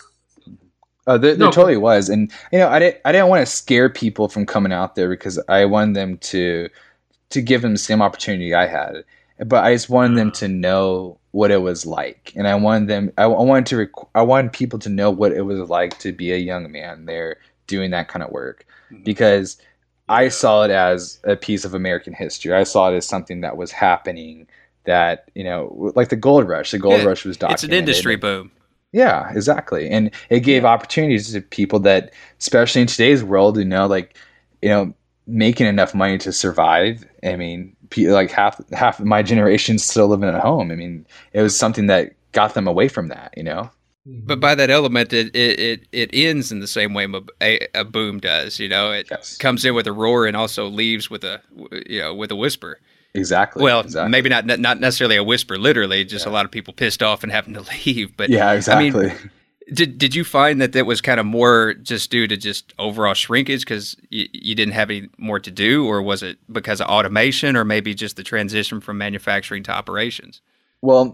Uh, there, no, there totally was, and you know, I didn't I didn't want to scare people from coming out there, because I wanted them to to give them the same opportunity I had, but I just wanted uh, them to know what it was like, and I wanted them I, I wanted to rec- I wanted people to know what it was like to be a young man there doing that kind of work, because yeah. I saw it as a piece of American history. I saw it as something that was happening, that, you know, like the gold rush. The gold yeah, rush was documented. It's an industry boom. Yeah, exactly. And it gave yeah. opportunities to people that, especially in today's world, you know, like, you know, making enough money to survive. I mean, like half half of my generation's still living at home. I mean, it was something that got them away from that, you know? But by that element, it it, it, it ends in the same way a, a boom does. You know, it yes. comes in with a roar and also leaves with a, you know, with a whisper. Exactly. Well, exactly. maybe not not necessarily a whisper, literally, just yeah. a lot of people pissed off and having to leave. But yeah, exactly. I mean, did did you find that that was kind of more just due to just overall shrinkage because you, you didn't have any more to do, or was it because of automation, or maybe just the transition from manufacturing to operations? Well,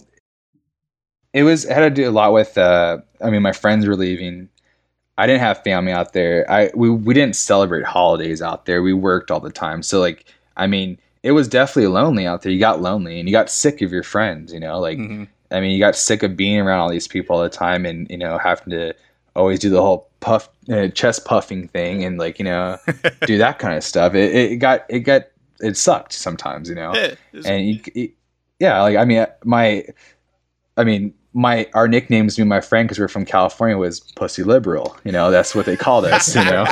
it was it had to do a lot with. Uh, I mean, my friends were leaving. I didn't have family out there. I we we didn't celebrate holidays out there. We worked all the time. So like, I mean, it was definitely lonely out there. You got lonely and you got sick of your friends. You know, like mm-hmm. I mean, you got sick of being around all these people all the time, and you know, having to always do the whole puff, uh, chest puffing thing, and like, you know, do that kind of stuff. It, it got it got it sucked sometimes. You know, and you, it, yeah, like I mean, my, I mean. My our nicknames, me and my friend, because we're from California, was Pussy Liberal. You know, that's what they called us. You know,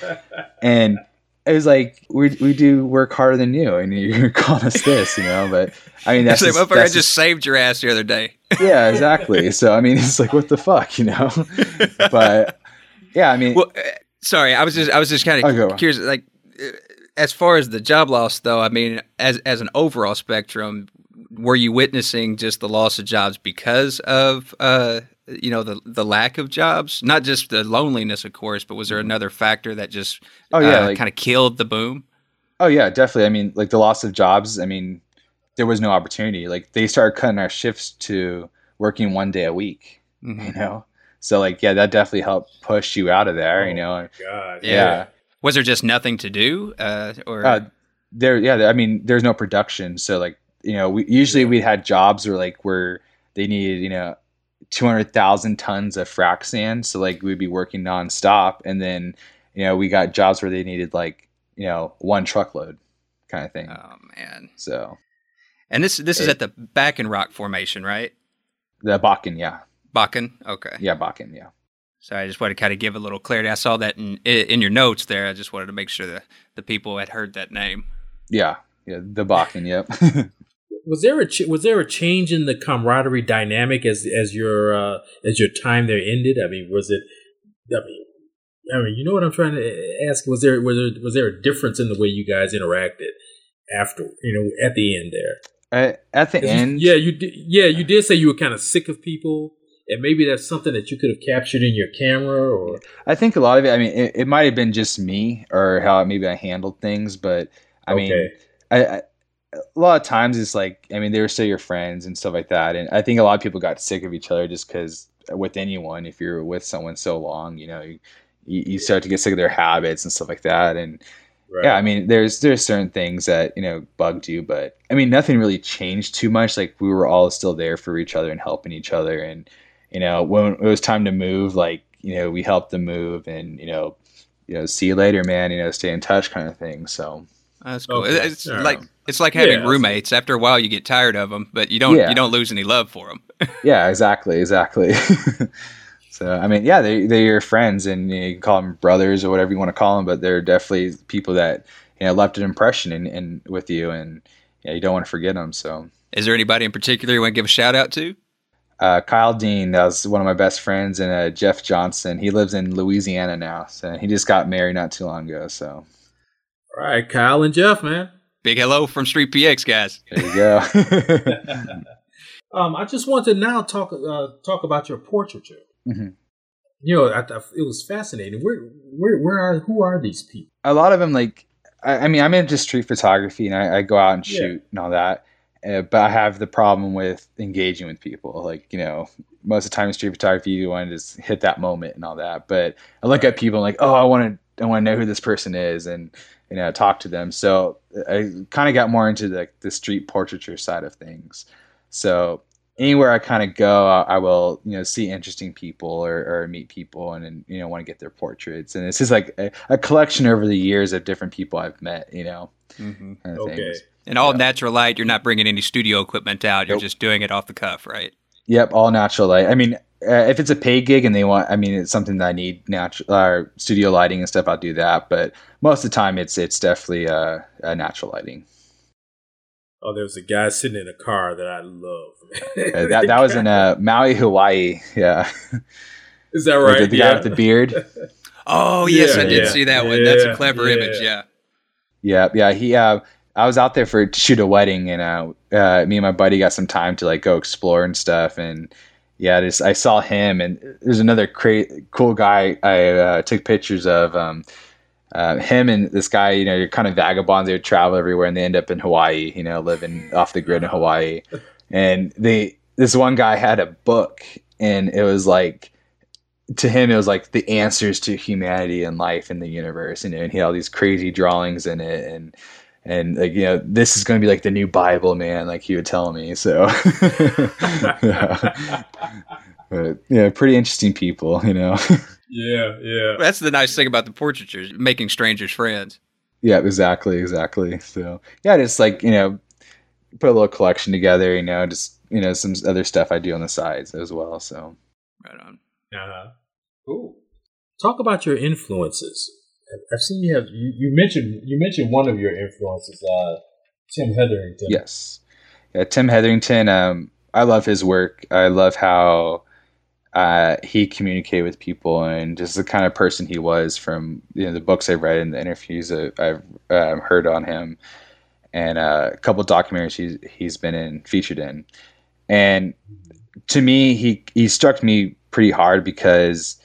and it was like we we do work harder than you, and you're calling us this. You know, but I mean, that's like, just, that's I just, just saved your ass the other day. Yeah, exactly. So I mean, it's like, what the fuck, you know? But yeah, I mean, well, uh, sorry, I was just I was just kind of curious, like uh, as far as the job loss, though. I mean, as as an overall spectrum. Were you witnessing just the loss of jobs because of, uh, you know, the the lack of jobs? Not just the loneliness, of course, but was there another factor that just oh, yeah, uh, like, kind of killed the boom? Oh, yeah, definitely. I mean, like the loss of jobs, I mean, there was no opportunity. Like they started cutting our shifts to working one day a week, mm-hmm. you know? So like, yeah, that definitely helped push you out of there, oh, you know? God. Yeah. yeah. Was there just nothing to do? Uh, or uh, there, yeah, I mean, there's no production. So like, you know, we usually yeah. we had jobs where like where they needed, you know, two hundred thousand tons of frac sand. So like we'd be working nonstop. And then, you know, we got jobs where they needed like, you know, one truckload kind of thing. Oh, man. So. And this this it, is at the Back and Rock formation, right? The Bakken, yeah. Bakken, okay. Yeah, Bakken, yeah. So I just wanted to kind of give a little clarity. I saw that in in your notes there. I just wanted to make sure that the people had heard that name. Yeah, yeah, the Bakken, yep. Was there a ch- was there a change in the camaraderie dynamic as as your uh, as your time there ended? I mean, was it? I mean, I mean, you know what I'm trying to ask? Was there was there was there a difference in the way you guys interacted after? You know, at the end there. Uh, at the end, you, yeah, you did. Yeah, you did say you were kind of sick of people. And maybe that's something that you could have captured in your camera, or I think a lot of it. I mean, it, it might have been just me or how maybe I handled things, but I okay. mean, I, I, a lot of times it's like, I mean, they were still your friends and stuff like that, and I think a lot of people got sick of each other just because with anyone, if you're with someone so long, you know, you, you start to get sick of their habits and stuff like that, and right. yeah, I mean, there's there's certain things that you know bugged you, but I mean, nothing really changed too much. Like we were all still there for each other and helping each other, and you know, when it was time to move, like, you know, we helped them move and, you know, you know, see you later, man, you know, stay in touch kind of thing. So that's cool. Okay. It's yeah. like, it's like having yeah, roommates. After a while you get tired of them, but you don't, yeah. you don't lose any love for them. Yeah, exactly. Exactly. So, I mean, yeah, they, they're your friends and you, know, you can call them brothers or whatever you want to call them, but they're definitely people that, you know, left an impression in, in with you and yeah, you don't want to forget them. So is there anybody in particular you want to give a shout out to? Uh, Kyle Dean, that was one of my best friends, and uh, Jeff Johnson. He lives in Louisiana now, so he just got married not too long ago. So, all right, Kyle and Jeff, man. Big hello from Street P X, guys. There you go. um, I just want to now talk uh, talk about your portraiture. Mm-hmm. You know, I, I, it was fascinating. Where, where, where are who are these people? A lot of them, like, I, I mean, I'm into street photography, and I, I go out and shoot yeah. and all that. Uh, but I have the problem with engaging with people. Like, you know, most of the time in street photography, you want to just hit that moment and all that. But I look at people and like, oh, I want to, I want to know who this person is and, you know, talk to them. So I kind of got more into the, the street portraiture side of things. So anywhere I kind of go, I, I will, you know, see interesting people or, or meet people and, and, you know, want to get their portraits. And it's just like a, a collection over the years of different people I've met, you know. Mm-hmm. Kind of okay. Things. And all yeah. natural light, you're not bringing any studio equipment out. You're nope. just doing it off the cuff, right? Yep, all natural light. I mean, uh, if it's a paid gig and they want, I mean, it's something that I need natural uh, studio lighting and stuff, I'll do that. But most of the time, it's it's definitely uh, uh, natural lighting. Oh, there was a guy sitting in a car that I love. uh, that that was in uh, Maui, Hawaii. Yeah. Is that right? The, the yeah. guy with the beard. Oh, yes, yeah, I did yeah. see that one. Yeah, That's a clever yeah. image, yeah. Yeah, yeah. He, uh, I was out there for to shoot a wedding, and uh, uh, me and my buddy got some time to like go explore and stuff. And yeah, just I saw him, and there's another cra- cool guy I uh, took pictures of. Um, uh, him and this guy, you know, you're kind of vagabonds. They would travel everywhere, and they end up in Hawaii. You know, living off the grid in Hawaii. And they, this one guy had a book, and it was like, to him, it was like the answers to humanity and life in the universe. You know, and he had all these crazy drawings in it, and. And like, you know, this is going to be like the new Bible, man. Like he would tell me. So, yeah. But yeah, pretty interesting people, you know. Yeah, yeah. That's the nice thing about the portraitures, making strangers friends. Yeah, exactly, exactly. So yeah, just like, you know, put a little collection together. You know, just you know, some other stuff I do on the sides as well. So right on. Uh-huh. Cool. Talk about your influences. I've seen you have you, you mentioned you mentioned one of your influences, uh, Tim Hetherington. Yes, yeah, Tim Hetherington. Um, I love his work. I love how uh, he communicated with people and just the kind of person he was. From you know the books I've read and the interviews that I've uh, heard on him, and uh, a couple of documentaries he's he's been in, featured in, and to me, he he struck me pretty hard because.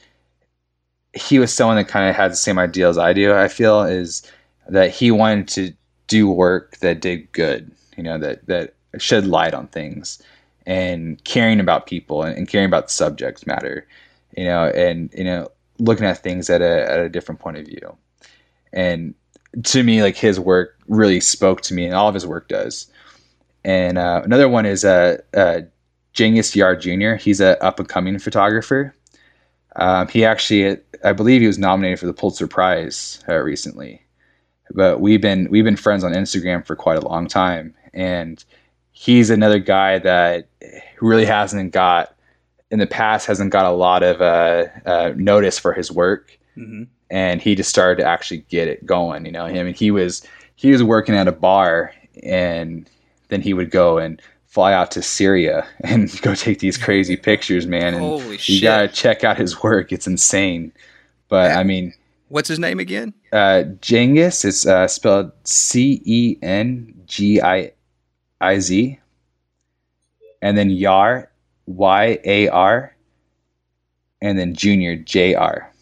He was someone that kind of had the same idea as I do. I feel is that he wanted to do work that did good, you know, that, that shed light on things and caring about people and, and caring about the subject matter, you know, and, you know, looking at things at a, at a different point of view. And to me, like his work really spoke to me and all of his work does. And uh, another one is uh, uh, Genghis Yar Junior He's an up and coming photographer. Um, he actually, I believe he was nominated for the Pulitzer Prize uh, recently, but we've been, we've been friends on Instagram for quite a long time. And he's another guy that who really hasn't got in the past hasn't got a lot of uh, uh, notice for his work. Mm-hmm. And he just started to actually get it going. You know, I mean, he was he was working at a bar, and then he would go and fly out to Syria and go take these crazy pictures, man. And Holy you shit. gotta check out his work; it's insane. But I mean, what's his name again? Uh, Cengiz. It's uh, spelled C E N G I I Z, and then Yar, Y A R, and then Junior, J R.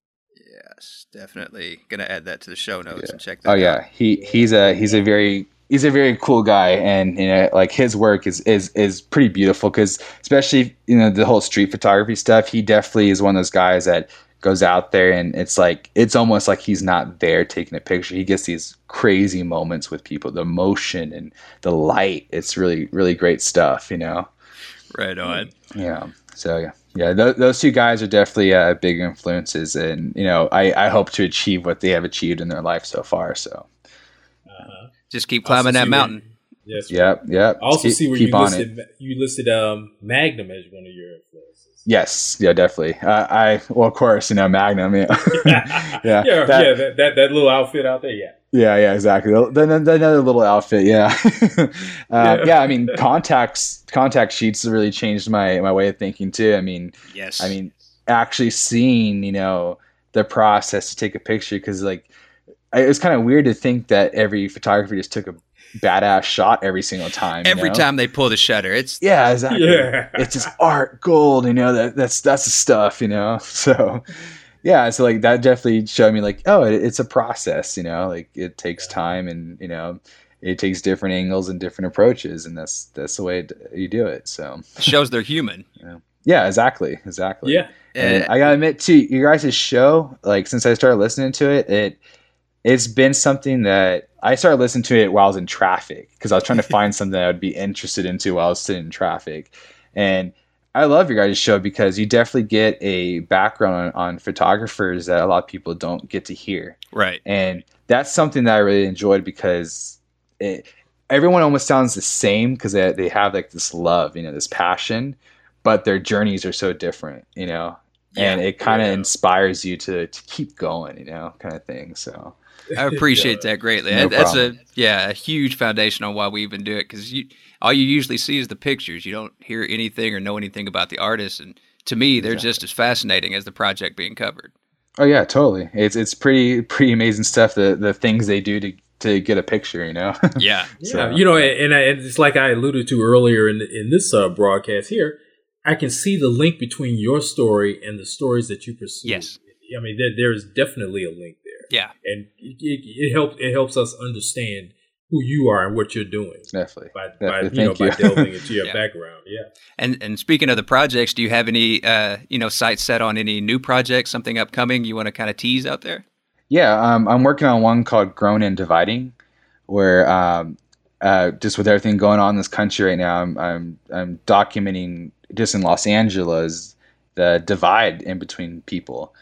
Yes, definitely gonna add that to the show notes Yeah. and check that oh out. yeah, he he's a he's a very he's a very cool guy, and you know, like his work is is is pretty beautiful, because especially, you know, the whole street photography stuff. He definitely is one of those guys that goes out there, and it's like it's almost like he's not there taking a picture. He gets these crazy moments with people, the motion and the light. It's really really great stuff, you know. Right on. Yeah. So yeah, yeah. Th- those two guys are definitely uh, big influences, and you know, I I hope to achieve what they have achieved in their life so far. So. Uh-huh. Just keep climbing that mountain. Where, yes. Yep. Yep. I also keep, see where keep you on listed it. you listed um, Magnum as one of your influences. Yes. Yeah. Definitely. Uh, I well, of course, you know, Magnum. Yeah. yeah. yeah. Yeah. That, yeah that, that that little outfit out there. Yeah. Yeah. Yeah. Exactly. Then another little outfit. Yeah. uh, yeah. yeah. I mean, contacts contact sheets really changed my my way of thinking too. I mean. Yes. I mean, actually seeing, you know, the process to take a picture, because like it was kind of weird to think that every photographer just took a badass shot every single time. Every you know? time they pull the shutter, it's yeah, exactly. Yeah. It's just art gold, you know. That that's that's the stuff, you know. So yeah, so like that definitely showed me like, oh, it, it's a process, you know. Like it takes time, and you know, it takes different angles and different approaches, and that's that's the way you do it. So it shows they're human. Yeah, yeah, exactly, exactly. Yeah. And I gotta admit too, you guys' show, like since I started listening to it, it it's been something that I started listening to it while I was in traffic, because I was trying to find something that I would be interested into while I was sitting in traffic. And I love your guys' show because you definitely get a background on, on photographers that a lot of people don't get to hear. Right. And that's something that I really enjoyed, because it, everyone almost sounds the same, because they, they have like this love, you know, this passion, but their journeys are so different, you know, yeah, and it kind of yeah. inspires you to, to keep going, you know, kind of thing. So I appreciate that greatly. No That's problem. a yeah, a huge foundation on why we even do it, because you all you usually see is the pictures. You don't hear anything or know anything about the artists, and to me, they're exactly. just as fascinating as the project being covered. Oh yeah, totally. It's it's pretty pretty amazing stuff. The the things they do to to get a picture, you know. Yeah, so, yeah. You know, and, and it's like I alluded to earlier in in this uh, broadcast here. I can see the link between your story and the stories that you pursue. Yes. I mean, there, there is definitely a link there. Yeah. And it, it, it helps it helps us understand who you are and what you're doing. Definitely. By, definitely. by you know, you. by delving into your yeah. background. Yeah. And and speaking of the projects, do you have any uh, you know, sights set on any new projects, something upcoming you want to kind of tease out there? Yeah, um, I'm working on one called Grown and Dividing, where um, uh, just with everything going on in this country right now, I'm I'm I'm documenting just in Los Angeles the divide in between people,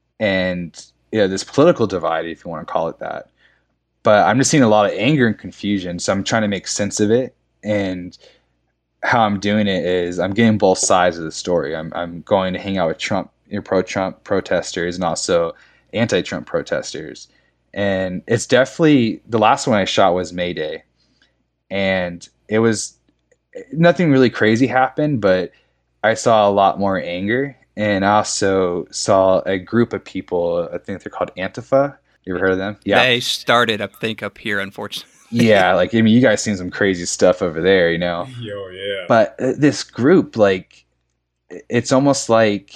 and you know, this political divide, if you want to call it that. But I'm just seeing a lot of anger and confusion, so I'm trying to make sense of it. And how I'm doing it is I'm getting both sides of the story. I'm I'm going to hang out with Trump, you know, pro-Trump protesters, and also anti-Trump protesters. And it's definitely, the last one I shot was May Day, and it was nothing really crazy happened, but I saw a lot more anger. And I also saw a group of people, I think they're called Antifa. You ever heard of them? Yeah. They started, I think, up here, unfortunately. Yeah, like, I mean, you guys seen some crazy stuff over there, you know? Yo, yeah. But uh, this group, like, it's almost like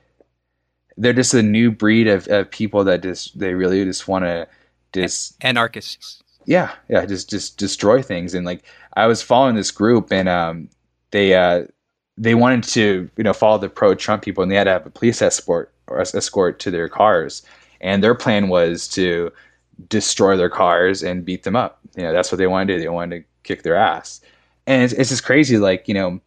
they're just a new breed of, of people that just, they really just want to just... Anarchists. Yeah, yeah, just just destroy things. And, like, I was following this group, and um, they... Uh, they wanted to, you know, follow the pro-Trump people, and they had to have a police escort or escort to their cars. And their plan was to destroy their cars and beat them up. You know, that's what they wanted to do. They wanted to kick their ass. And it's, it's just crazy. Like, you know,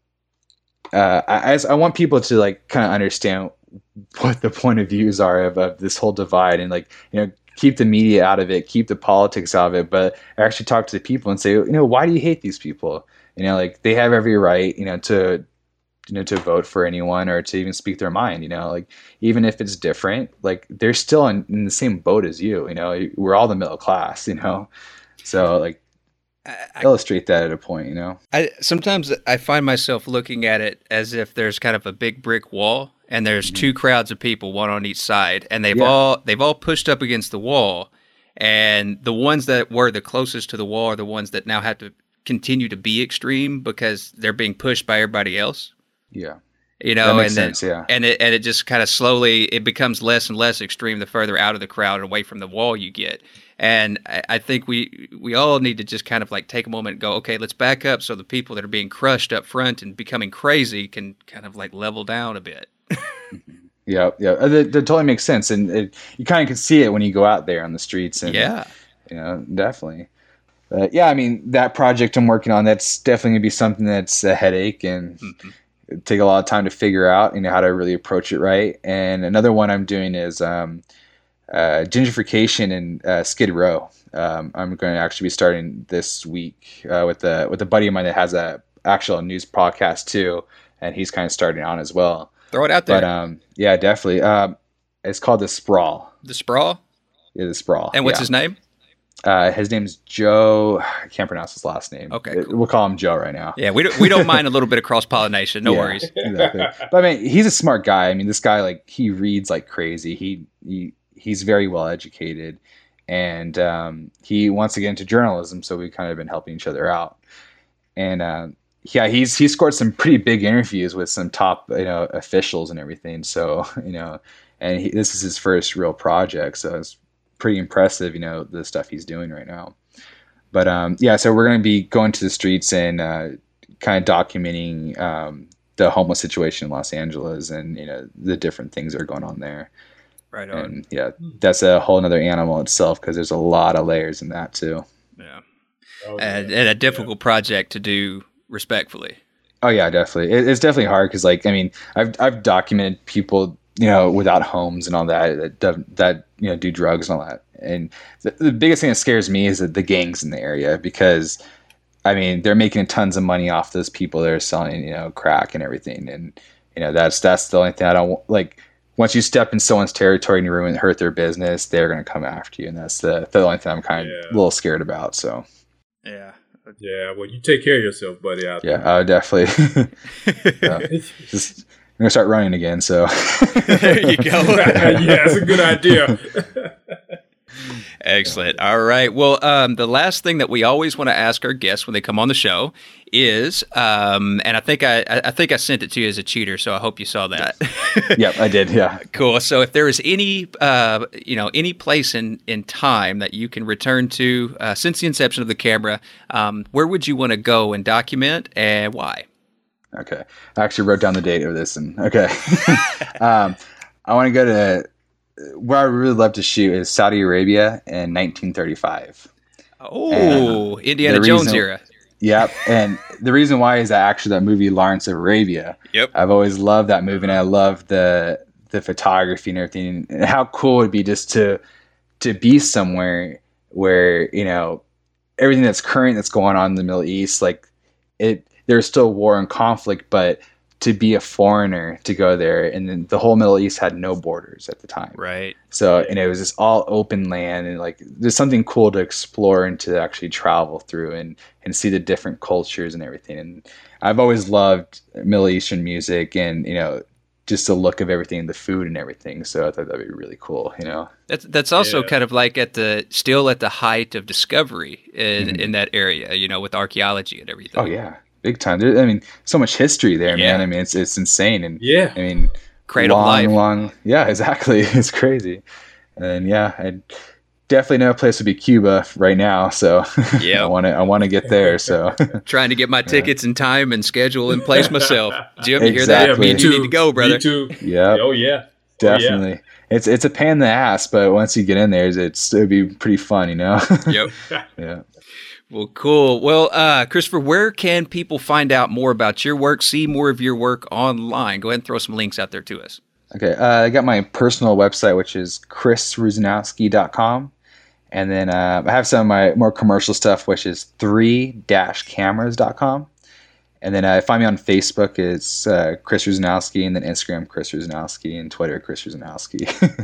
uh, I, I want people to like kind of understand what the point of views are of, of this whole divide, and like, you know, keep the media out of it, keep the politics out of it, but actually talk to the people and say, you know, why do you hate these people? You know, like they have every right, you know, to you know to vote for anyone or to even speak their mind. You know, like even if it's different, like they're still in, in the same boat as you. You know, we're all the middle class. You know, so like I, illustrate that at a point. You know, I sometimes I find myself looking at it as if there's kind of a big brick wall. And there's mm-hmm. two crowds of people, one on each side, and they've yeah. all they've all pushed up against the wall. And the ones that were the closest to the wall are the ones that now have to continue to be extreme because they're being pushed by everybody else. Yeah, you know, that makes and sense, then, yeah. and it and it just kind of slowly it becomes less and less extreme the further out of the crowd and away from the wall you get. And I, I think we we all need to just kind of like take a moment and go, okay, let's back up so the people that are being crushed up front and becoming crazy can kind of like level down a bit. Yeah, yeah, that, that totally makes sense, and it, you kind of can see it when you go out there on the streets. And, yeah, you know, definitely. But yeah, I mean, that project I'm working on, that's definitely gonna be something that's a headache and mm-hmm. take a lot of time to figure out, you know, how to really approach it right. And another one I'm doing is um, uh, gentrification in uh, Skid Row. Um, I'm going to actually be starting this week uh, with a with a buddy of mine that has a actual news podcast too, and he's kind of starting on as well. Throw it out there. But um, yeah, definitely. Um, it's called The Sprawl. The Sprawl? Yeah, The Sprawl. And what's yeah. his name? Uh, his name's Joe. I can't pronounce his last name. Okay, cool. We'll call him Joe right now. Yeah, we don't, we don't mind a little bit of cross-pollination. No yeah, worries. Exactly. But I mean, he's a smart guy. I mean, this guy, like, he reads like crazy. He, he He's very well educated. And um, he wants to get into journalism, so we've kind of been helping each other out. And uh, yeah, he's he scored some pretty big interviews with some top, you know, officials and everything. So, you know, and he, this is his first real project, so it's pretty impressive, you know, the stuff he's doing right now. But um, yeah, so we're going to be going to the streets and uh, kind of documenting um, the homeless situation in Los Angeles and, you know, the different things that are going on there. Right on. And yeah, that's a whole other animal itself because there's a lot of layers in that too. Yeah. Oh, and, yeah. and a difficult yeah. project to do respectfully. Oh yeah, definitely. It, it's definitely hard because, like, I mean, I've I've documented people, you know, without homes and all that that that you know do drugs and all that. And the, the biggest thing that scares me is that the gangs in the area, because I mean they're making tons of money off those people that are selling, you know, crack and everything. And you know that's that's the only thing I don't like. Once you step in someone's territory and you ruin hurt their business, they're going to come after you, and that's the the only thing I'm kind of yeah. a little scared about. So yeah. Yeah, well, you take care of yourself, buddy. Out yeah, I would definitely. yeah. Just, I'm gonna start running again. So there you go. Yeah, it's a good idea. Excellent. All right. Well, um, the last thing that we always want to ask our guests when they come on the show is, um, and I think I, I think I sent it to you as a cheater, so I hope you saw that. Yep, I did. Yeah. Cool. So, if there is any, uh, you know, any place in, in time that you can return to uh, since the inception of the camera, um, where would you want to go and document, and why? Okay, I actually wrote down the date of this, and okay, um, I want to go to. Where I would really love to shoot is Saudi Arabia in nineteen thirty-five. Oh, and, uh, Indiana Jones reason, era. Yep. And the reason why is that actually that movie Lawrence of Arabia. Yep. I've always loved that movie, and I love the the photography and everything. And how cool it would be just to to be somewhere where, you know, everything that's current that's going on in the Middle East, like it there's still war and conflict, but to be a foreigner to go there, and then the whole Middle East had no borders at the time. Right. So, and it was just all open land, and like there's something cool to explore and to actually travel through and, and see the different cultures and everything. And I've always loved Middle Eastern music and, you know, just the look of everything, the food and everything. So I thought that'd be really cool, you know. That's that's also yeah. kind of like at the still at the height of discovery in, mm-hmm. in that area, you know, with archaeology and everything. Oh yeah. Big time. There, I mean, so much history there, yeah. man. I mean, it's it's insane. And yeah, I mean, cradle long, life. long. Yeah, exactly. It's crazy. And yeah, I definitely know a place would be Cuba right now. So yeah, I want to I want to get there. So trying to get my tickets in time and schedule in place myself. Jim, you exactly. hear that? Yeah, me you too. need to go, brother. Me too. Yeah. Oh yeah. Definitely. Oh, yeah. It's it's a pain in the ass, but once you get in there, it's it'd be pretty fun, you know. Yep. Yeah. Well, cool. Well, uh, Christopher, where can people find out more about your work, see more of your work online? Go ahead and throw some links out there to us. Okay. Uh, I got my personal website, which is chris ruzanowski dot com. And then uh, I have some of my more commercial stuff, which is three dash cameras dot com. And then uh, find me on Facebook. It's uh, Chris Rusanowski, and then Instagram Chris Rusanowski, and Twitter Chris Rusanowski.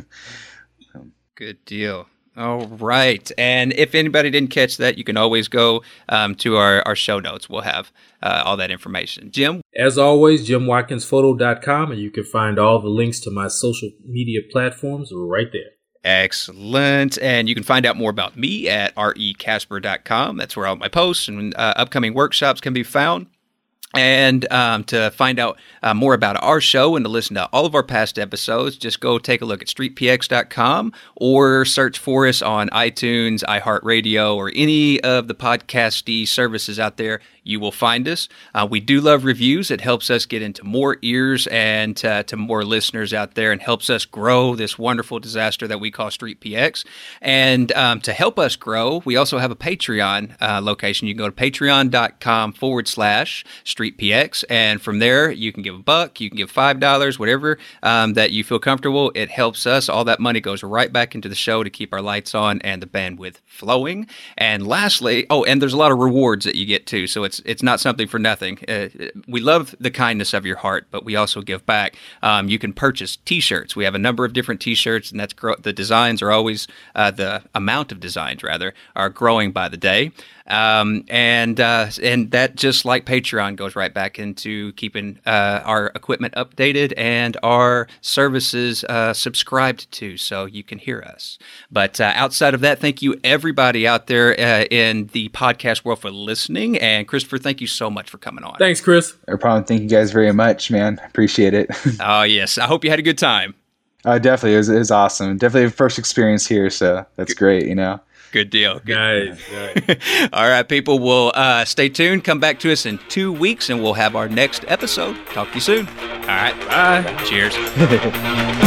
Good deal. All right. And if anybody didn't catch that, you can always go um, to our, our show notes. We'll have uh, all that information. Jim? As always, jim watkins photo dot com, and you can find all the links to my social media platforms right there. Excellent. And you can find out more about me at r e casper dot com. That's where all my posts and uh, upcoming workshops can be found. And um, to find out uh, more about our show and to listen to all of our past episodes, just go take a look at street p x dot com or search for us on iTunes, iHeartRadio, or any of the podcasty services out there. You will find us. Uh, we do love reviews. It helps us get into more ears and uh, to more listeners out there, and helps us grow this wonderful disaster that we call Street P X. And um, to help us grow, we also have a Patreon uh, location. You can go to patreon dot com forward slash Street P X, and from there you can give a buck, you can give five dollars, whatever um, that you feel comfortable. It helps us. All that money goes right back into the show to keep our lights on and the bandwidth flowing. And lastly, oh, and there's a lot of rewards that you get too. So it's it's not something for nothing. Uh, we love the kindness of your heart, but we also give back. Um, you can purchase T-shirts. We have a number of different T-shirts, and that's gro- the designs are always uh, the amount of designs rather are growing by the day. Um, and uh, and that, just like Patreon, goes right back into keeping uh, our equipment updated and our services uh, subscribed to, so you can hear us. But uh, outside of that, thank you everybody out there uh, in the podcast world for listening. And Christopher, thank you so much for coming on. Thanks, Chris. No problem. Thank you guys very much, man. Appreciate it. Oh yes, I hope you had a good time. Uh, definitely, it was, it was awesome. Definitely a first experience here, so that's great. You know. Good deal. Good. Nice. nice. All right, people. We'll uh, stay tuned. Come back to us in two weeks, and we'll have our next episode. Talk to you soon. All right. Bye. Cheers.